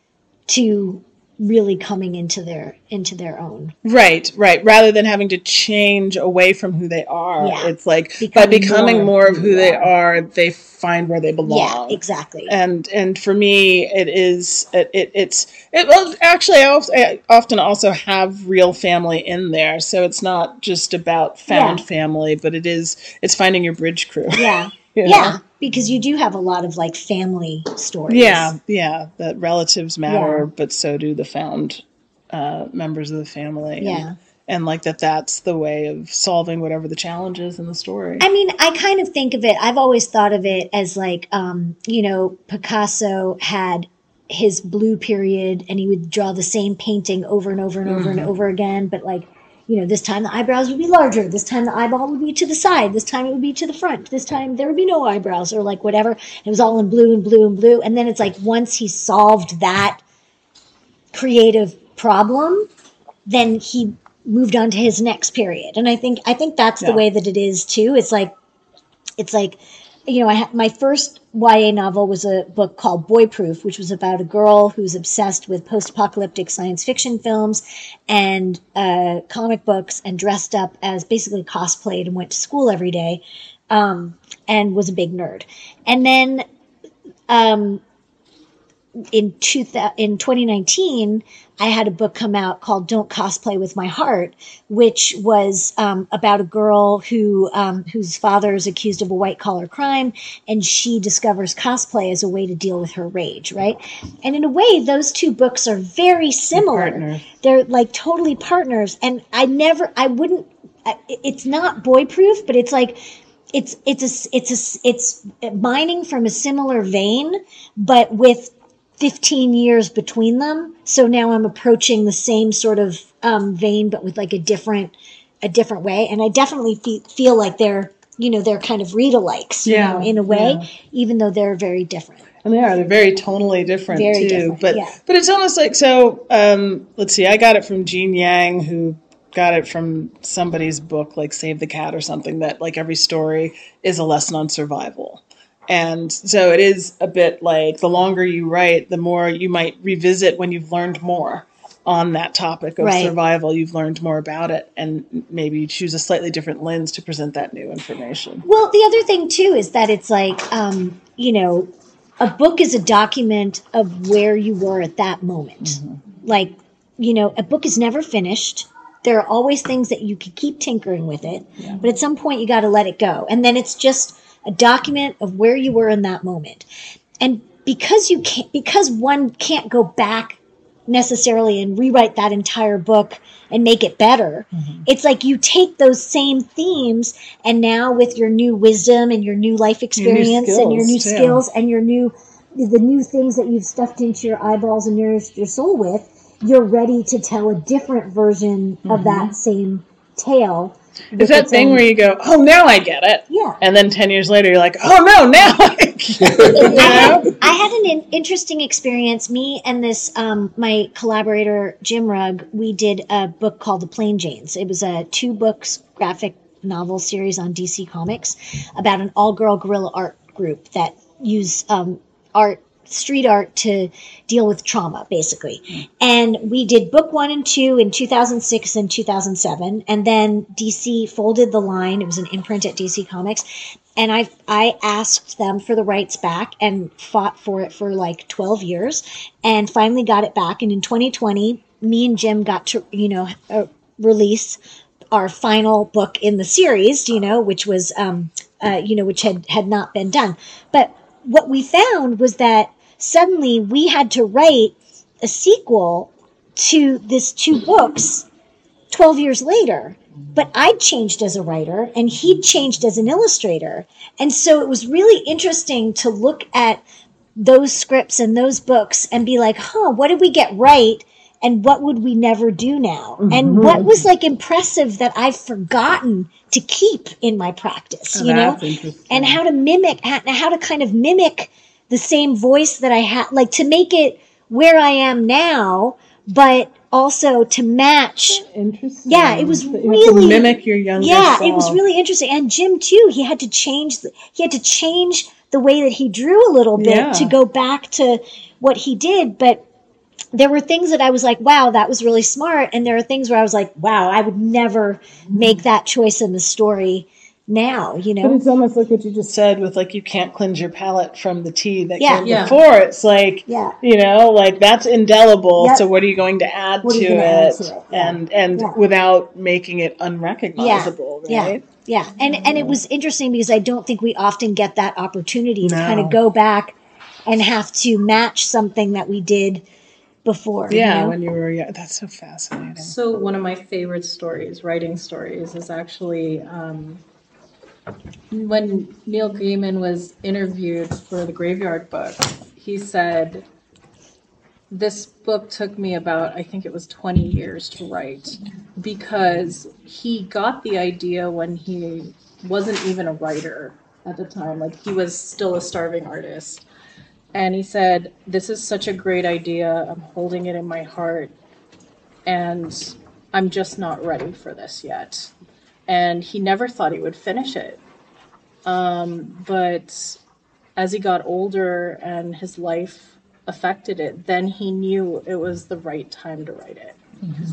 to really coming into their into their own. Right, right. Rather than having to change away from who they are, Yeah. it's like Becoming by becoming more more of who who you they are. are, they find where they belong. Yeah, exactly. And and for me, it is it, it it's it. Well, actually, I, of- I often also have real family in there, so it's not just about found Yeah. family, but it is it's finding your bridge crew. Yeah, you know? yeah, because you do have a lot of like family stories. Yeah, yeah. That relatives matter, Yeah. but so do the found uh, members of the family. And- Yeah. And, like that, that's the way of solving whatever the challenge is in the story. I mean, I kind of think of it, I've always thought of it as like, um, you know, Picasso had his blue period and he would draw the same painting over and over and over and over again. But like, you know, this time the eyebrows would be larger. This time the eyeball would be to the side. This time it would be to the front. This time there would be no eyebrows or like whatever. It was all in blue and blue and blue. And then it's like once he solved that creative problem, then he moved on to his next period. And I think I think that's the Yeah. way that it is too. It's like it's like, you know, I ha- my first Y A novel was a book called Boy Proof, which was about a girl who's obsessed with post-apocalyptic science fiction films and uh, comic books and dressed up as basically cosplayed and went to school every day um, and was a big nerd. And then um, in two th- in twenty nineteen, I had a book come out called Don't Cosplay with My Heart, which was um, about a girl who um, whose father is accused of a white collar crime, and she discovers cosplay as a way to deal with her rage, right? And in a way, those two books are very similar. partners. They're like totally partners, and I never, I wouldn't. I- It's not boy proof, but it's like. It's it's a it's a it's mining from a similar vein, but with fifteen years between them. So now I'm approaching the same sort of um, vein, but with like a different, a different way. And I definitely fe- feel like they're, you know, they're kind of read-alikes, you Yeah, know, in a way, yeah. even though they're very different. And they are. They're very tonally different Very too. different, but yeah. but it's almost like so. Um, let's see. I got it from Jean Yang, who got it from somebody's book, like Save the Cat or something. That like every story is a lesson on survival. And so it is a bit like the longer you write, the more you might revisit when you've learned more on that topic of Right. survival. You've learned more about it, and maybe you choose a slightly different lens to present that new information. Well, the other thing too is that it's like, um, you know, a book is a document of where you were at that moment. Like, you know, a book is never finished. There are always things that you could keep tinkering with it, but at some point you got to let it go. And then it's just a document of where you were in that moment. And because you can't, because one can't go back necessarily and rewrite that entire book and make it better. Mm-hmm. It's like you take those same themes, and now with your new wisdom and your new life experience your and your new too. skills and your new the new things that you've stuffed into your eyeballs and your your soul with, you're ready to tell a different version mm-hmm. of that same tale. It's that thing own... where you go, oh, now I get it. Yeah. And then ten years later, you're like, oh, no, now I get it. I, had, I had an in- interesting experience. Me and this, um, my collaborator, Jim Rugg, we did a book called The Plain Janes. It was a two books graphic novel series on D C Comics about an all-girl guerrilla art group that use um, art street art to deal with trauma, basically. And we did book one and two in two thousand six and two thousand seven. And then D C folded the line. It was an imprint at D C Comics. And I I asked them for the rights back and fought for it for like twelve years and finally got it back. And in twenty twenty, me and Jim got to, you know, uh, release our final book in the series, you know, which was, um, uh, you know, which had, had not been done. But what we found was that suddenly we had to write a sequel to this two books twelve years later. But I'd changed as a writer and he'd changed as an illustrator. And so it was really interesting to look at those scripts and those books and be like, huh, what did we get right? And what would we never do now? Mm-hmm. And what was like impressive that I've forgotten to keep in my practice, oh, you know? And how to mimic, how to kind of mimic the same voice that I had, like to make it where I am now, but also to match. Interesting. Yeah, it was you really have to mimic your younger Yeah, self. it was really interesting. And Jim too, he had to change. The, he had to change the way that he drew a little bit yeah. to go back to what he did. But there were things that I was like, wow, that was really smart. And there are things where I was like, wow, I would never make that choice in the story now, you know. But it's almost like what you just said with like you can't cleanse your palate from the tea that yeah. came yeah. before. It's like, yeah. you know, like that's indelible. Yep. So what are you going to add, to it, add to it? Yeah. and and yeah. without making it unrecognizable, yeah. right? Yeah, yeah. And and it was interesting because I don't think we often get that opportunity to No. kind of go back and have to match something that we did before. Yeah, you know? when you were young. That's so fascinating. So one of my favorite stories, writing stories, is actually um, when Neil Gaiman was interviewed for the Graveyard Book. He said, this book took me about, I think it was twenty years to write, because he got the idea when he wasn't even a writer at the time. Like, he was still a starving artist. And he said, this is such a great idea. I'm holding it in my heart. And I'm just not ready for this yet. And he never thought he would finish it. Um, but as he got older and his life affected it, then he knew it was the right time to write it.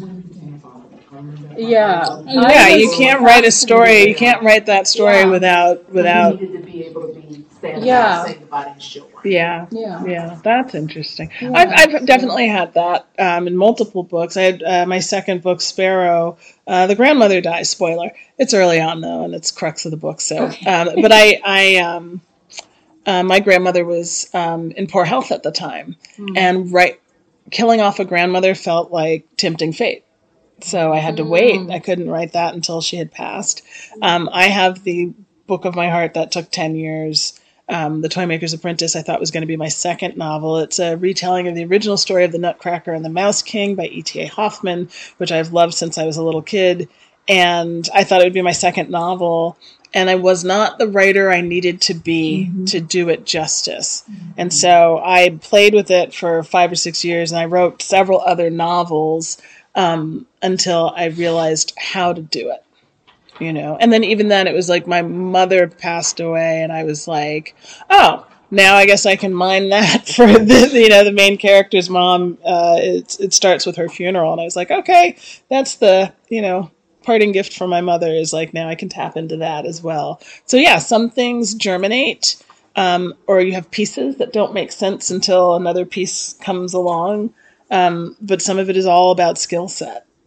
Yeah. Yeah, you can't write a story. You can't write that story Yeah. without without. You needed to be able to be standing Yeah. up, saying goodbye and show. Yeah, Yeah. yeah, that's interesting. Yeah. I've I've definitely had that um, in multiple books. I had uh, my second book, Sparrow. Uh, the grandmother dies. Spoiler. It's early on though, and it's crux of the book. So, um, but I I um, uh, my grandmother was um, in poor health at the time, mm. and right, killing off a grandmother felt like tempting fate. So I had to wait. I couldn't write that until she had passed. Um, I have the book of my heart that took ten years. Um, the Toymaker's Apprentice, I thought was going to be my second novel. It's a retelling of the original story of the Nutcracker and the Mouse King by E T A Hoffman, which I've loved since I was a little kid. And I thought it would be my second novel. And I was not the writer I needed to be mm-hmm. to do it justice. Mm-hmm. And so I played with it for five or six years, and I wrote several other novels um, until I realized how to do it. You know, and then even then it was like my mother passed away and I was like, oh, now I guess I can mine that for the, you know, the main character's mom. Uh, it, it starts with her funeral. And I was like, okay, that's the, you know, parting gift from my mother is like, now I can tap into that as well. So yeah, some things germinate um, or you have pieces that don't make sense until another piece comes along. Um, but some of it is all about skill set.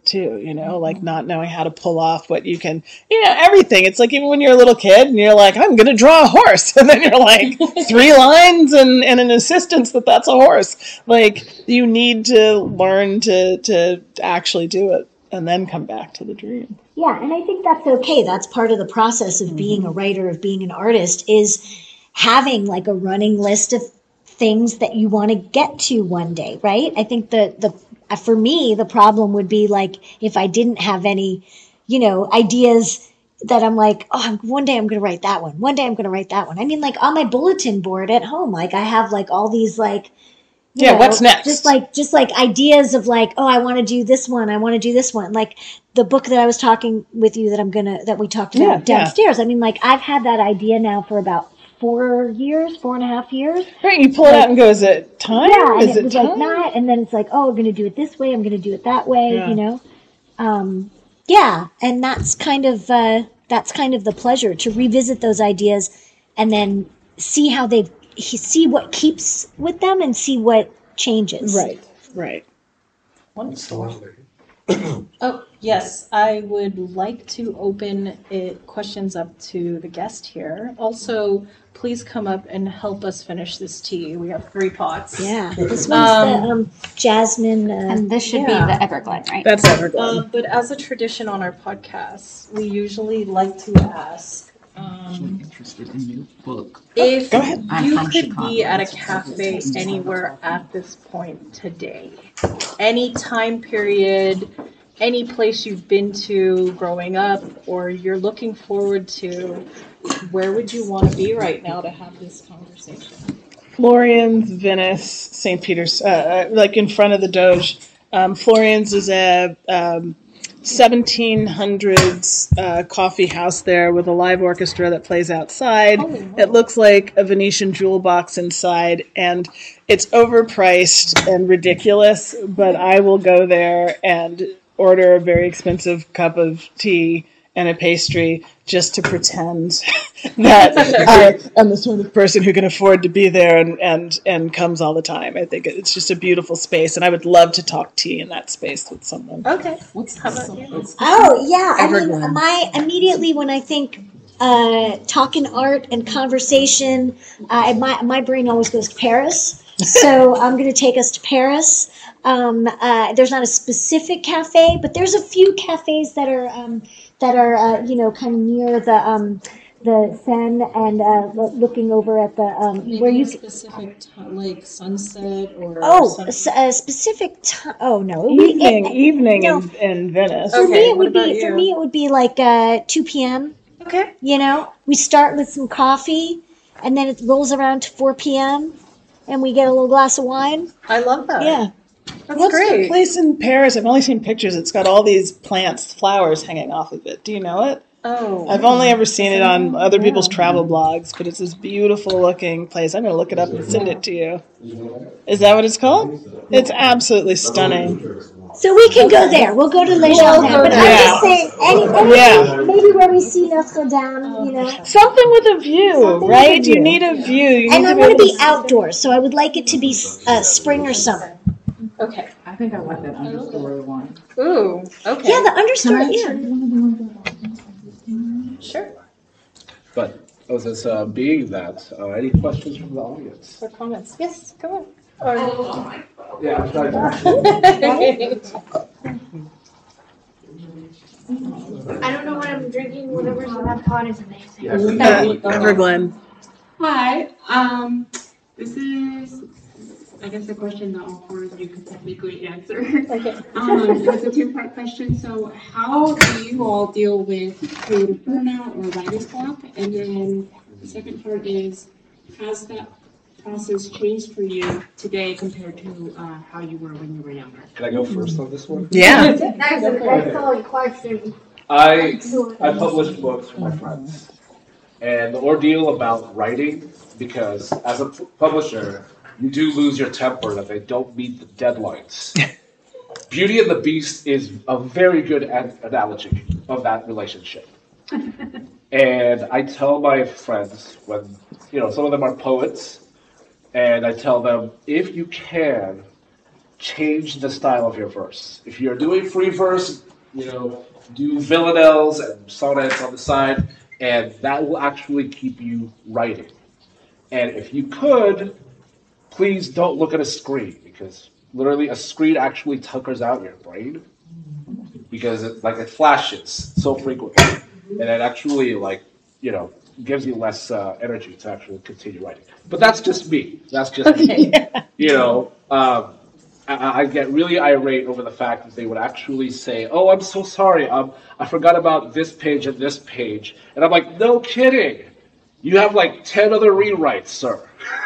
too, you know, like not knowing how to pull off what you can, you know, everything. It's like even when you're a little kid and you're like, I'm going to draw a horse. And then you're like three lines and, and an assistance that that's a horse. Like you need to learn to, to actually do it and then come back to the dream. Yeah, and I think that's okay. That's part of the process of being a writer, of being an artist, is having like a running list of things that you want to get to one day, right? I think the the for me the problem would be like if I didn't have any, you know, ideas that I'm like, oh, I'm, one day I'm going to write that one. One day I'm going to write that one. I mean, like on my bulletin board at home, like I have like all these like, you yeah, know, what's next? Just like just like ideas of like, oh, I want to do this one. I want to do this one. Like the book that I was talking with you that I'm gonna that we talked about Yeah, yeah. downstairs. I mean, like I've had that idea now for about four years, four and a half years. Right, you pull it out and go, is it time? Yeah, and is it it was time? like not, and then it's like, oh, I'm going to do it this way. I'm going to do it that way. Yeah. You know, um, yeah, and that's kind of uh, that's kind of the pleasure to revisit those ideas, and then see how they see what keeps with them and see what changes. Right, right. Wonderful. Oh, yes, I would like to open it questions up to the guest here. Also, please come up and help us finish this tea. We have three pots. Yeah, this one's Um, the um, jasmine. Uh, And this should Yeah. be the Everglen, right? That's Everglen. Uh, but as a tradition on our podcast, we usually like to ask um, Interested in your book. if Go ahead. I'm you from could Chicago. be at a cafe anywhere at this point today, any time period, any place you've been to growing up, or you're looking forward to, where would you want to be right now to have this conversation? Florian's, Venice, Saint Peter's, uh, uh, like in front of the Doge. Um, Florian's is a um, seventeen hundreds uh, coffee house there with a live orchestra that plays outside. Holy moly. It looks like a Venetian jewel box inside, and it's overpriced and ridiculous, but I will go there and order a very expensive cup of tea and a pastry just to pretend that I am the sort of person who can afford to be there and, and, and comes all the time. I think it's just a beautiful space, and I would love to talk tea in that space with someone. Okay. What's How about you? Oh yeah, I mean, Everglen. my immediately when I think uh, talking art and conversation, uh, my my brain always goes to Paris. So I'm going to take us to Paris. Um, uh, there's not a specific cafe, but there's a few cafes that are um, that are uh, you know kind of near the um, the Seine and uh, lo- looking over at the um, Maybe where you. a specific time, like sunset or Oh, sun- s- a specific time. Oh no, it would be- Evening, it- evening no. in, in Venice. For Okay, me, it what would about be for you? me it would be like uh, two p.m. Okay. You know, we start with some coffee, and then it rolls around to four p.m. and we get a little glass of wine. I love that. Yeah, That's What's the great. place in Paris? I've only seen pictures. It's got all these plants, flowers hanging off of it. Do you know it? Oh. I've only ever seen it on other people's travel blogs, but it's this beautiful looking place. I'm going to look it up and send it to you. Is that what it's called? It's absolutely stunning. so we can go there. We'll go to Le Jardin. go But I'm there. just saying, any, anything, Yeah. maybe where we see Notre Dame, you know. Something with a view, Something with right? a You view. need a view. You And need I to want to able be outdoors, so I would like it to be uh, spring or summer. Okay. I think I like that understory one. Ooh. Okay. Yeah, the understory. Yeah. Sure. But as this uh, being that, uh, any questions from the audience? For comments. Yes. Come on. Or... Yeah, I'm trying to. I don't know what I'm drinking. Whatever's in that pot is amazing. Yeah, Uh, Everglen. Hi, um, this is, I guess, a question that all four of you could technically answer. Okay. Um, it's a two-part question. So, how do you all deal with creative burnout or writer's block? And then the second part is, has that process changed for you today compared to uh, how you were when you were younger? Can I go first on this one? Yeah. That's an excellent question. I I publish books for my friends, and the ordeal about writing, because as a p- publisher, you do lose your temper that they don't meet the deadlines. Beauty and the Beast is a very good an- analogy of that relationship. And I tell my friends when, you know, some of them are poets, and I tell them, if you can, change the style of your verse. If you're doing free verse, you know, do villanelles and sonnets on the side, and that will actually keep you writing. And if you could, please don't look at a screen, because literally a screen actually tuckers out your brain, because it, like it flashes so frequently, and it actually like, you know, gives you less uh, energy to actually continue writing. But that's just me. That's just Okay. me. You know, um, I, I get really irate over the fact that they would actually say, "Oh, I'm so sorry. Um, I forgot about this page and this page," and I'm like, "No kidding. You have like ten other rewrites, sir."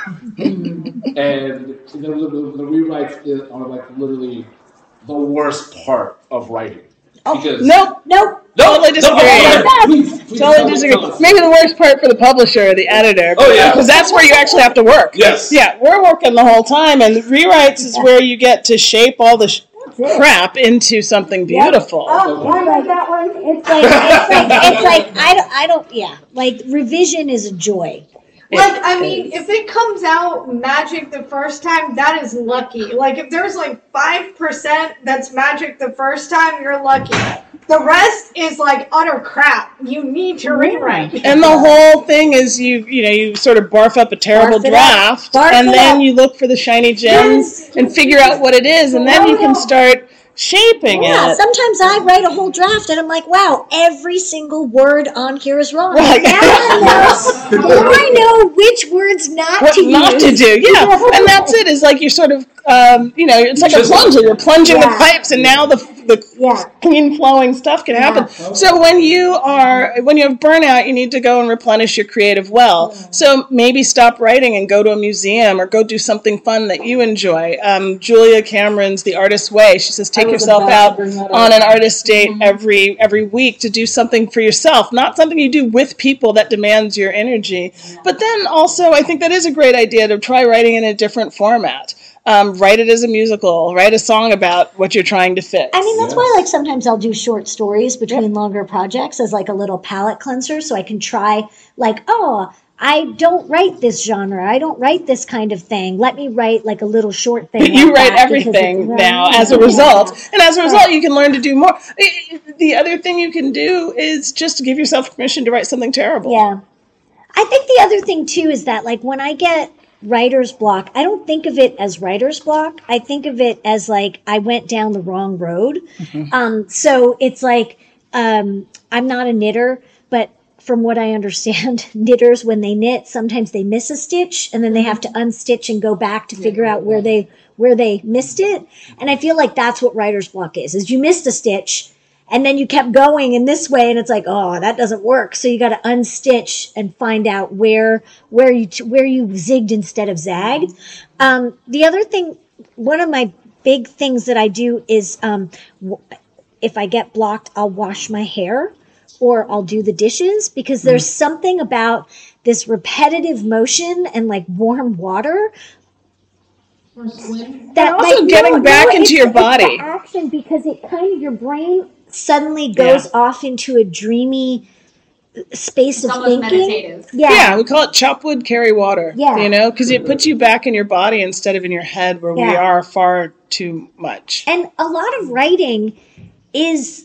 And the, the, the rewrites is, are like literally the worst part of writing. Because Nope. Nope. No, Totally disagree. No, no, please, please tell Totally me, disagree. tell us. Maybe the worst part for the publisher or the editor. Oh, yeah. Because that's where you actually have to work. Yes. Yeah, we're working the whole time, and rewrites is where you get to shape all the sh- it. crap into something beautiful. Oh, I like that one. It's like, it's like, it's like, I don't, I don't, yeah. Like, revision is a joy. Like, I mean, if it comes out magic the first time, that is lucky. Like, if there's like five percent that's magic the first time, you're lucky. The rest is like utter crap. You need to rewrite. And the whole thing is you, you know, you sort of barf up a terrible Barf it up. draft, Barf and it then up. you look for the shiny gems Yes. and figure out what it is, and then you can start shaping Yeah, it. sometimes I write a whole draft and I'm like, wow, every single word on here is wrong. Right. Now I know, now I know which words not What to not use. to do, yeah, and that's it. Is like you're sort of, um, you know, it's like a Just- plunger. You're plunging Yeah. the pipes, and now the the Yeah. clean flowing stuff can happen. So when you are when you have burnout, you need to go and replenish your creative well. So maybe stop writing and go to a museum or go do something fun that you enjoy. Um, Julia Cameron's The Artist's Way. She says take I was yourself about to out bring that on up. an artist date every every week to do something for yourself, not something you do with people that demands your energy. But then also, I think that is a great idea to try writing in a different format. Um, write it as a musical. Write a song about what you're trying to fix. I mean, that's why, like, sometimes I'll do short stories between longer projects as, like, a little palate cleanser so I can try, like, oh, I don't write this genre. I don't write this kind of thing. Let me write, like, a little short thing. But you like write that because everything it's- now as a result. And as a result, you can learn to do more. The other thing you can do is just give yourself permission to write something terrible. Yeah. I think the other thing, too, is that, like, when I get writer's block, I don't think of it as writer's block. I think of it as, like, I went down the wrong road. Mm-hmm. Um, so it's like, um, I'm not a knitter, but from what I understand, knitters, when they knit, sometimes they miss a stitch and then they have to unstitch and go back to figure out where they where they missed it. And I feel like that's what writer's block is, is you missed a stitch and then you kept going in this way and it's like, oh, that doesn't work. So you got to unstitch and find out where where you where you zigged instead of zagged. Um, the other thing, one of my big things that I do is um, w- if I get blocked, I'll wash my hair or I'll do the dishes because there's something about this repetitive motion and like warm water For swim. that And also like, getting no, back no, into it's- your it's body. the action because it kind of your brain suddenly goes Yeah. off into a dreamy space It's of almost thinking. meditative. Yeah. Yeah, we call it chop wood, carry water. Yeah. You know, because it puts you back in your body instead of in your head where we Yeah. are far too much. And a lot of writing is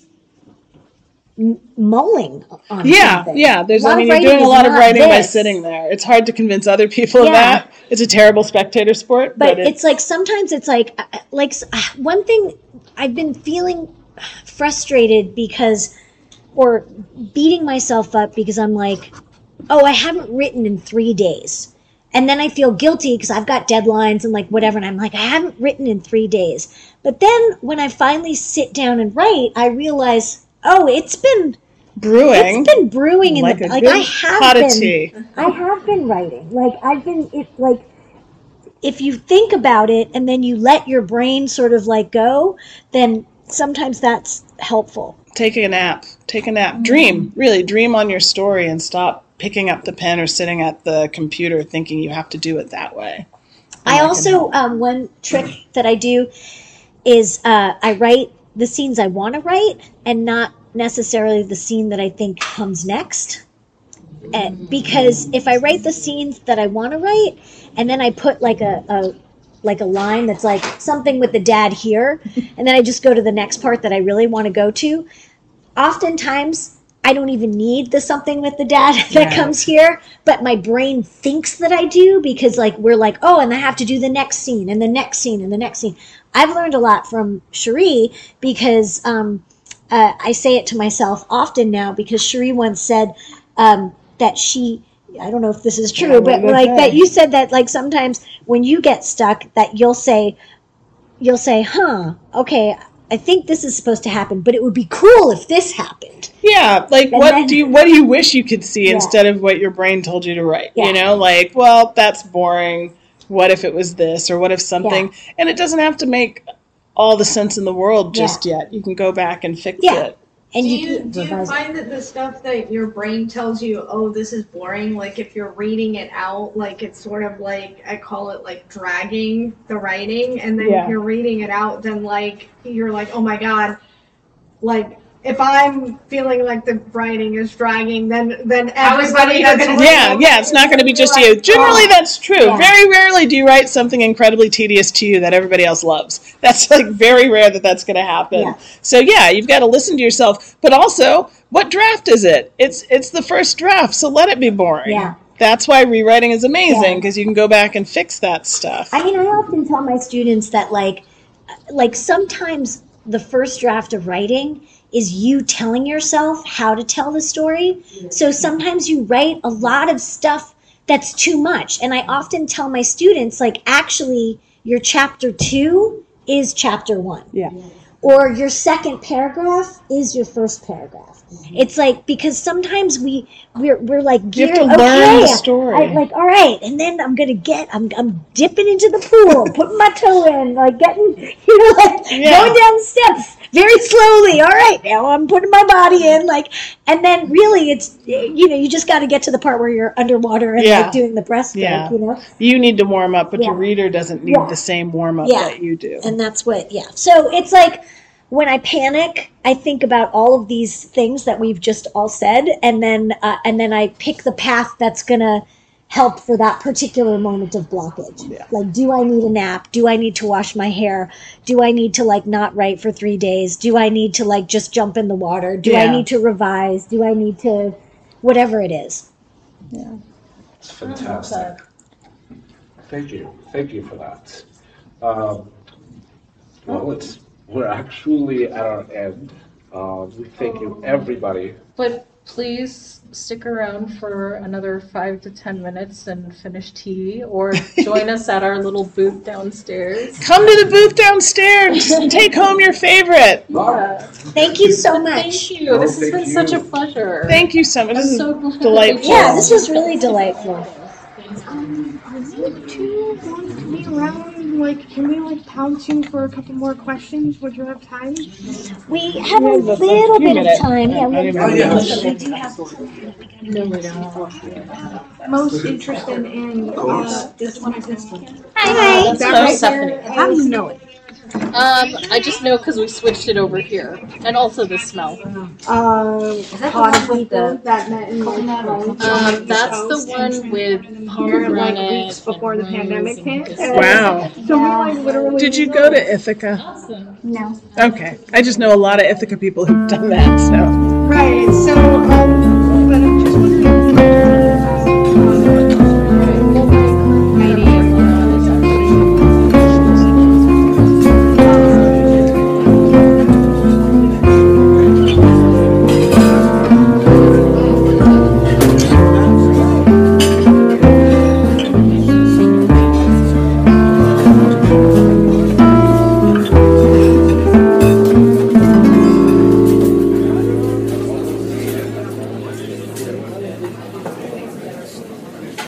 m- mulling on Yeah, something. yeah. There's, A lot I mean, of you're doing writing a is lot of not writing by this. sitting there. It's hard to convince other people of Yeah. that. It's a terrible spectator sport, but, But it's like sometimes it's like uh, like s- uh, one thing I've been feeling frustrated because or beating myself up because I'm like, oh, I haven't written in three days. And then I feel guilty because I've got deadlines and like whatever. And I'm like, I haven't written in three days. But then when I finally sit down and write, I realize, oh, it's been brewing. it's been brewing in like the a like good I have pot been of tea. I have been writing. Like I've been it like if you think about it and then you let your brain sort of like go, then sometimes that's helpful. Take a nap. Take a nap. Dream. Really, dream on your story and stop picking up the pen or sitting at the computer thinking you have to do it that way. I also um, one trick that I do is uh, I write the scenes I want to write and not necessarily the scene that I think comes next. Uh, because if I write the scenes that I want to write and then I put like a, a like a line that's like something with the dad here, and then I just go to the next part that I really want to go to. Oftentimes, I don't even need the something with the dad that Right. comes here, but my brain thinks that I do because like we're like, oh, and I have to do the next scene and the next scene and the next scene. I've learned a lot from Cherie because um, uh, I say it to myself often now because Cherie once said um, that she, I don't know if this is true, Yeah, but what did I like say? that you said that like sometimes when you get stuck that you'll say, you'll say, huh, okay, I think this is supposed to happen, but it would be cool if this happened. Yeah, like And what then- do you what do you wish you could see Yeah. instead of what your brain told you to write? Yeah. You know, like, well, that's boring. What if it was this, or what if something? And it doesn't have to make all the sense in the world just yet. You can go back and fix Yeah. it. And do you, you, can do you revise it. find that the stuff that your brain tells you, oh, this is boring, like if you're reading it out, like it's sort of like, I call it like dragging the writing, and then Yeah. if you're reading it out, then like, you're like, oh my God, like, if I'm feeling like the writing is dragging, then then everybody that's Yeah, reading yeah, it's not going to be just like, you. Generally, oh. that's true. Yeah. Very rarely do you write something incredibly tedious to you that everybody else loves. That's like very rare that that's going to happen. Yeah. So yeah, you've got to listen to yourself. But also, what draft is it? It's it's the first draft, so let it be boring. Yeah. That's why rewriting is amazing Yeah. because you can go back and fix that stuff. I mean, I often tell my students that like, like sometimes the first draft of writing is you telling yourself how to tell the story. So sometimes you write a lot of stuff that's too much. And I often tell my students, like, actually, your chapter two is chapter one. Yeah. Or your second paragraph is your first paragraph. It's like, because sometimes we we're we're like You have gearing, to learn okay, the story. I, like, all right, and then I'm gonna get I'm I'm dipping into the pool, putting my toe in, like getting you know, like Yeah. going down the steps very slowly. All right, now I'm putting my body in, like, and then really it's you know, you just gotta get to the part where you're underwater and Yeah. like doing the breaststroke, Yeah. you know? You need to warm up, but your Yeah. reader doesn't need Yeah. the same warm up Yeah. that you do. And that's what, yeah. So it's like when I panic, I think about all of these things that we've just all said, and then uh, and then I pick the path that's gonna help for that particular moment of blockage. Yeah. Like, do I need a nap? Do I need to wash my hair? Do I need to like not write for three days? Do I need to like just jump in the water? Do I Yeah. need to revise? Do I need to, whatever it is? It's fantastic. Thank you. Thank you for that. Um, well, it's, we're actually at our end. Uh, we thank you, everybody. But please stick around for another five to ten minutes and finish tea, or join us at our little booth downstairs. Come to the booth downstairs and take home your favorite. Yeah. Thank you so much. Thank you. This has thank been you. such a pleasure. Thank you so much. This I'm is so glad. delightful. Yeah, this was really delightful. Um, are you two going to be around? Like, can we like pound you for a couple more questions? Would you have time? We have a We have a little few bit of minutes. time. Yeah, we Oh, have yeah. a little Oh, bit, yeah. but we do have No, we don't. Most interested in uh, this one. This one. Hi. That's That no right Stephanie. there. How do you know it? Um, I just know because we switched it over here, and also the smell. Uh, pot with the that met in like Um, that's the one with here like pomegranate. weeks before the and pandemic rose hit. and Wow. So we like literally. Did you go to Ithaca? Awesome. No. Okay. I just know a lot of Ithaca people who've done that, so. Right. So um,